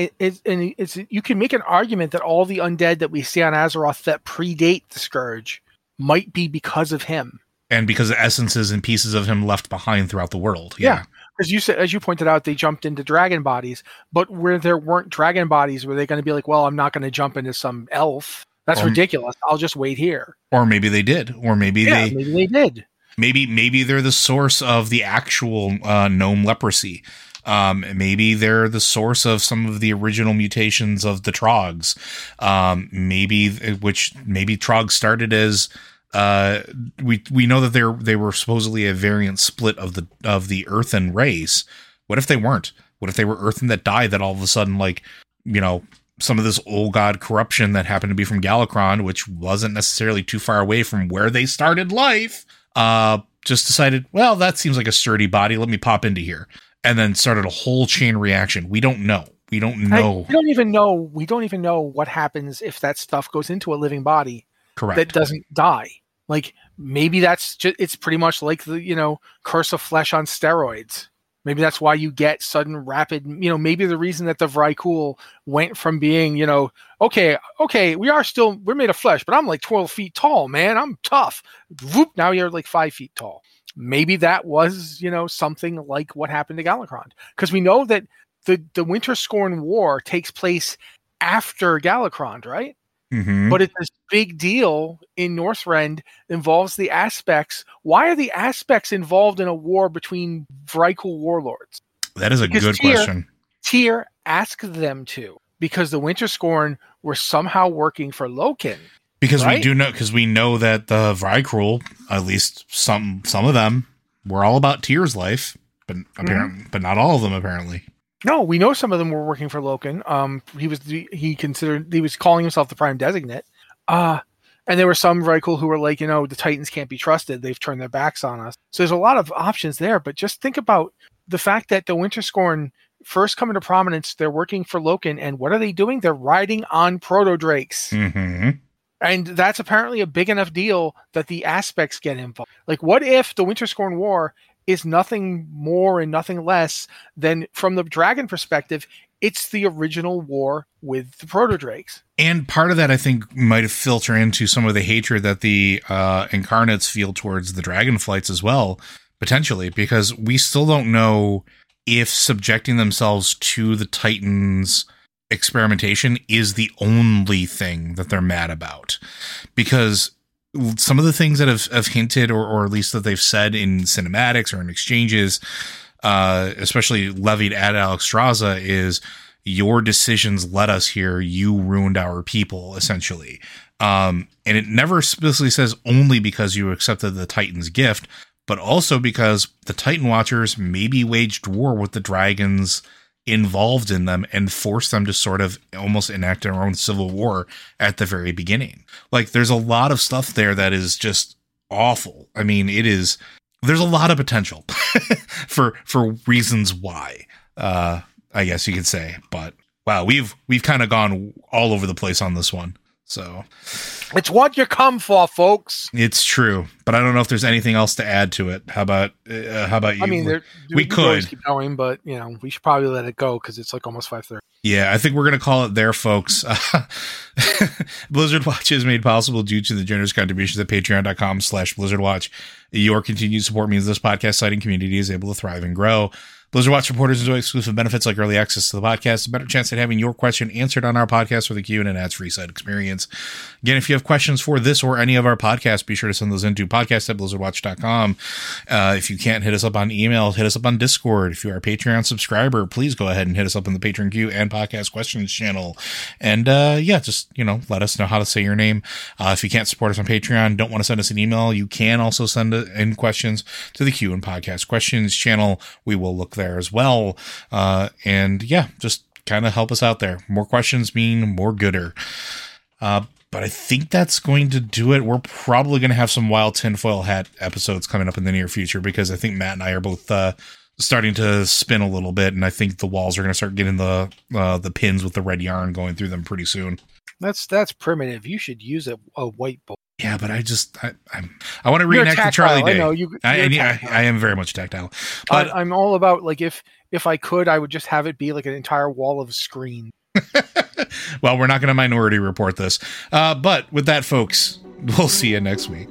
you can make an argument that all the undead that we see on Azeroth that predate the Scourge might be because of him. And because of essences and pieces of him left behind throughout the world. Yeah. Because you said, as you pointed out, they jumped into dragon bodies, but where there weren't dragon bodies, were they going to be like, well, I'm not going to jump into some elf? That's ridiculous. I'll just wait here. Or maybe they did. Or maybe they did. Maybe they're the source of the actual gnome leprosy. Maybe they're the source of some of the original mutations of the Trogs. Maybe Trogs started as we know that they were supposedly a variant split of the Earthen race. What if they weren't? What if they were Earthen that died? That all of a sudden, some of this old god corruption that happened to be from Galakrond, which wasn't necessarily too far away from where they started life, just decided, well, that seems like a sturdy body. Let me pop into here. And then started a whole chain reaction. We don't know. We don't even know what happens if that stuff goes into a living body. Correct. That doesn't die. Like, maybe that's just, it's pretty much like the, curse of flesh on steroids. Maybe that's why you get sudden rapid, maybe the reason that the Vrykul went from being, okay, we're made of flesh, but I'm like 12 feet tall, man. I'm tough. Whoop, now you're like 5 feet tall. Maybe that was, something like what happened to Galakrond. Because we know that the Winterscorn War takes place after Galakrond, right? Mm-hmm. But it's this big deal in Northrend, involves the aspects. Why are the aspects involved in a war between Vrykul warlords? That is a good question. Tyr asked them to, because the Winterscorn were somehow working for Loken. Because right? we know that the Vrykul, at least some of them, were all about Tyr's life, but but not all of them apparently. No, we know some of them were working for Loken. He was calling himself the Prime Designate. And there were some Vrykul who were like, the Titans can't be trusted. They've turned their backs on us. So there's a lot of options there. But just think about the fact that the Winterscorn first come into prominence. They're working for Loken. And what are they doing? They're riding on proto-drakes. Mm-hmm. And that's apparently a big enough deal that the aspects get involved. Like, what if the Winterscorn War is nothing more and nothing less than, from the dragon perspective, it's the original war with the proto-drakes. And part of that, I think, might filter into some of the hatred that the incarnates feel towards the dragonflights as well, potentially, because we still don't know if subjecting themselves to the Titans' experimentation is the only thing that they're mad about. Because some of the things that have hinted, or at least that they've said in cinematics or in exchanges, especially levied at Alexstrasza, is your decisions led us here. You ruined our people, essentially. And it never explicitly says only because you accepted the Titan's gift, but also because the Titan Watchers maybe waged war with the dragons involved in them and forced them to sort of almost enact their own civil war at the very beginning. Like, there's a lot of stuff there that is just awful. I mean, there's a lot of potential for reasons why, I guess you could say, but wow, we've kind of gone all over the place on this one. So it's what you come for, folks. It's true, but I don't know if there's anything else to add to it. How about you? I mean, we could keep going, but we should probably let it go because it's like almost 5:30. Yeah, I think we're going to call it there, folks. Blizzard Watch is made possible due to the generous contributions at patreon.com/BlizzardWatch. Your continued support means this podcast site and community is able to thrive and grow. Blizzard Watch supporters enjoy exclusive benefits like early access to the podcast, a better chance at having your question answered on our podcast with a Q and an ads-free site experience. Again, if you have questions for this or any of our podcasts, be sure to send those into podcast@blizzardwatch.com. If you can't hit us up on email, hit us up on Discord. If you are a Patreon subscriber, please go ahead and hit us up in the Patreon Q and podcast questions channel. And just let us know how to say your name. If you can't support us on Patreon, don't want to send us an email, you can also send in questions to the Q and podcast questions channel. We will look there as well. Just kind of help us out there. More questions mean more gooder. But I think that's going to do it. We're probably going to have some Wild Tinfoil Hat episodes coming up in the near future because I think Matt and I are both starting to spin a little bit, and I think the walls are going to start getting the pins with the red yarn going through them pretty soon. That's primitive. You should use a whiteboard. Yeah, but I want to reenact the Charlie Day. I am very much tactile. But I'm all about, like, if I could, I would just have it be like an entire wall of screen. Well, we're not going to Minority Report this. But with that, folks, we'll see you next week.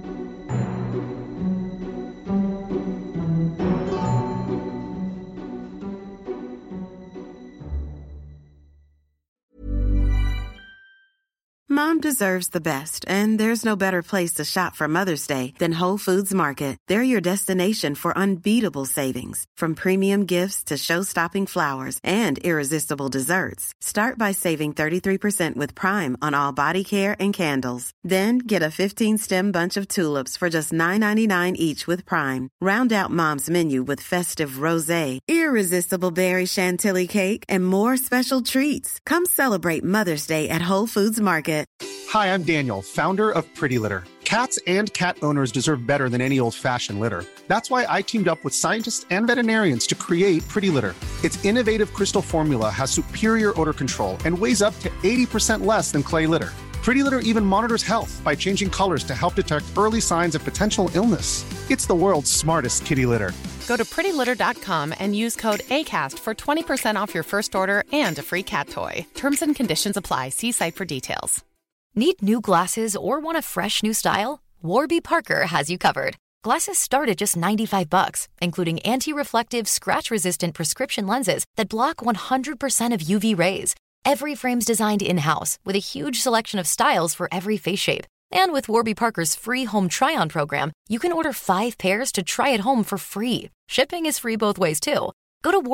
Mom deserves the best, and there's no better place to shop for Mother's Day than Whole Foods Market. They're your destination for unbeatable savings, from premium gifts to show-stopping flowers and irresistible desserts. Start by saving 33% with Prime on all body care and candles. Then get a 15-stem bunch of tulips for just $9.99 each with Prime. Round out Mom's menu with festive rosé, irresistible berry chantilly cake, and more special treats. Come celebrate Mother's Day at Whole Foods Market. Hi, I'm Daniel, founder of Pretty Litter. Cats and cat owners deserve better than any old-fashioned litter. That's why I teamed up with scientists and veterinarians to create Pretty Litter. Its innovative crystal formula has superior odor control and weighs up to 80% less than clay litter. Pretty Litter even monitors health by changing colors to help detect early signs of potential illness. It's the world's smartest kitty litter. Go to prettylitter.com and use code ACAST for 20% off your first order and a free cat toy. Terms and conditions apply. See site for details. Need new glasses or want a fresh new style? Warby Parker has you covered. Glasses start at just $95, including anti-reflective, scratch-resistant prescription lenses that block 100% of UV rays. Every frame's designed in-house with a huge selection of styles for every face shape. And with Warby Parker's free home try-on program, you can order 5 pairs to try at home for free. Shipping is free both ways, too. Go to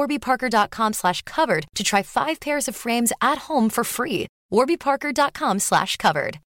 warbyparker.com/covered to try 5 pairs of frames at home for free. warbyparker.com/covered.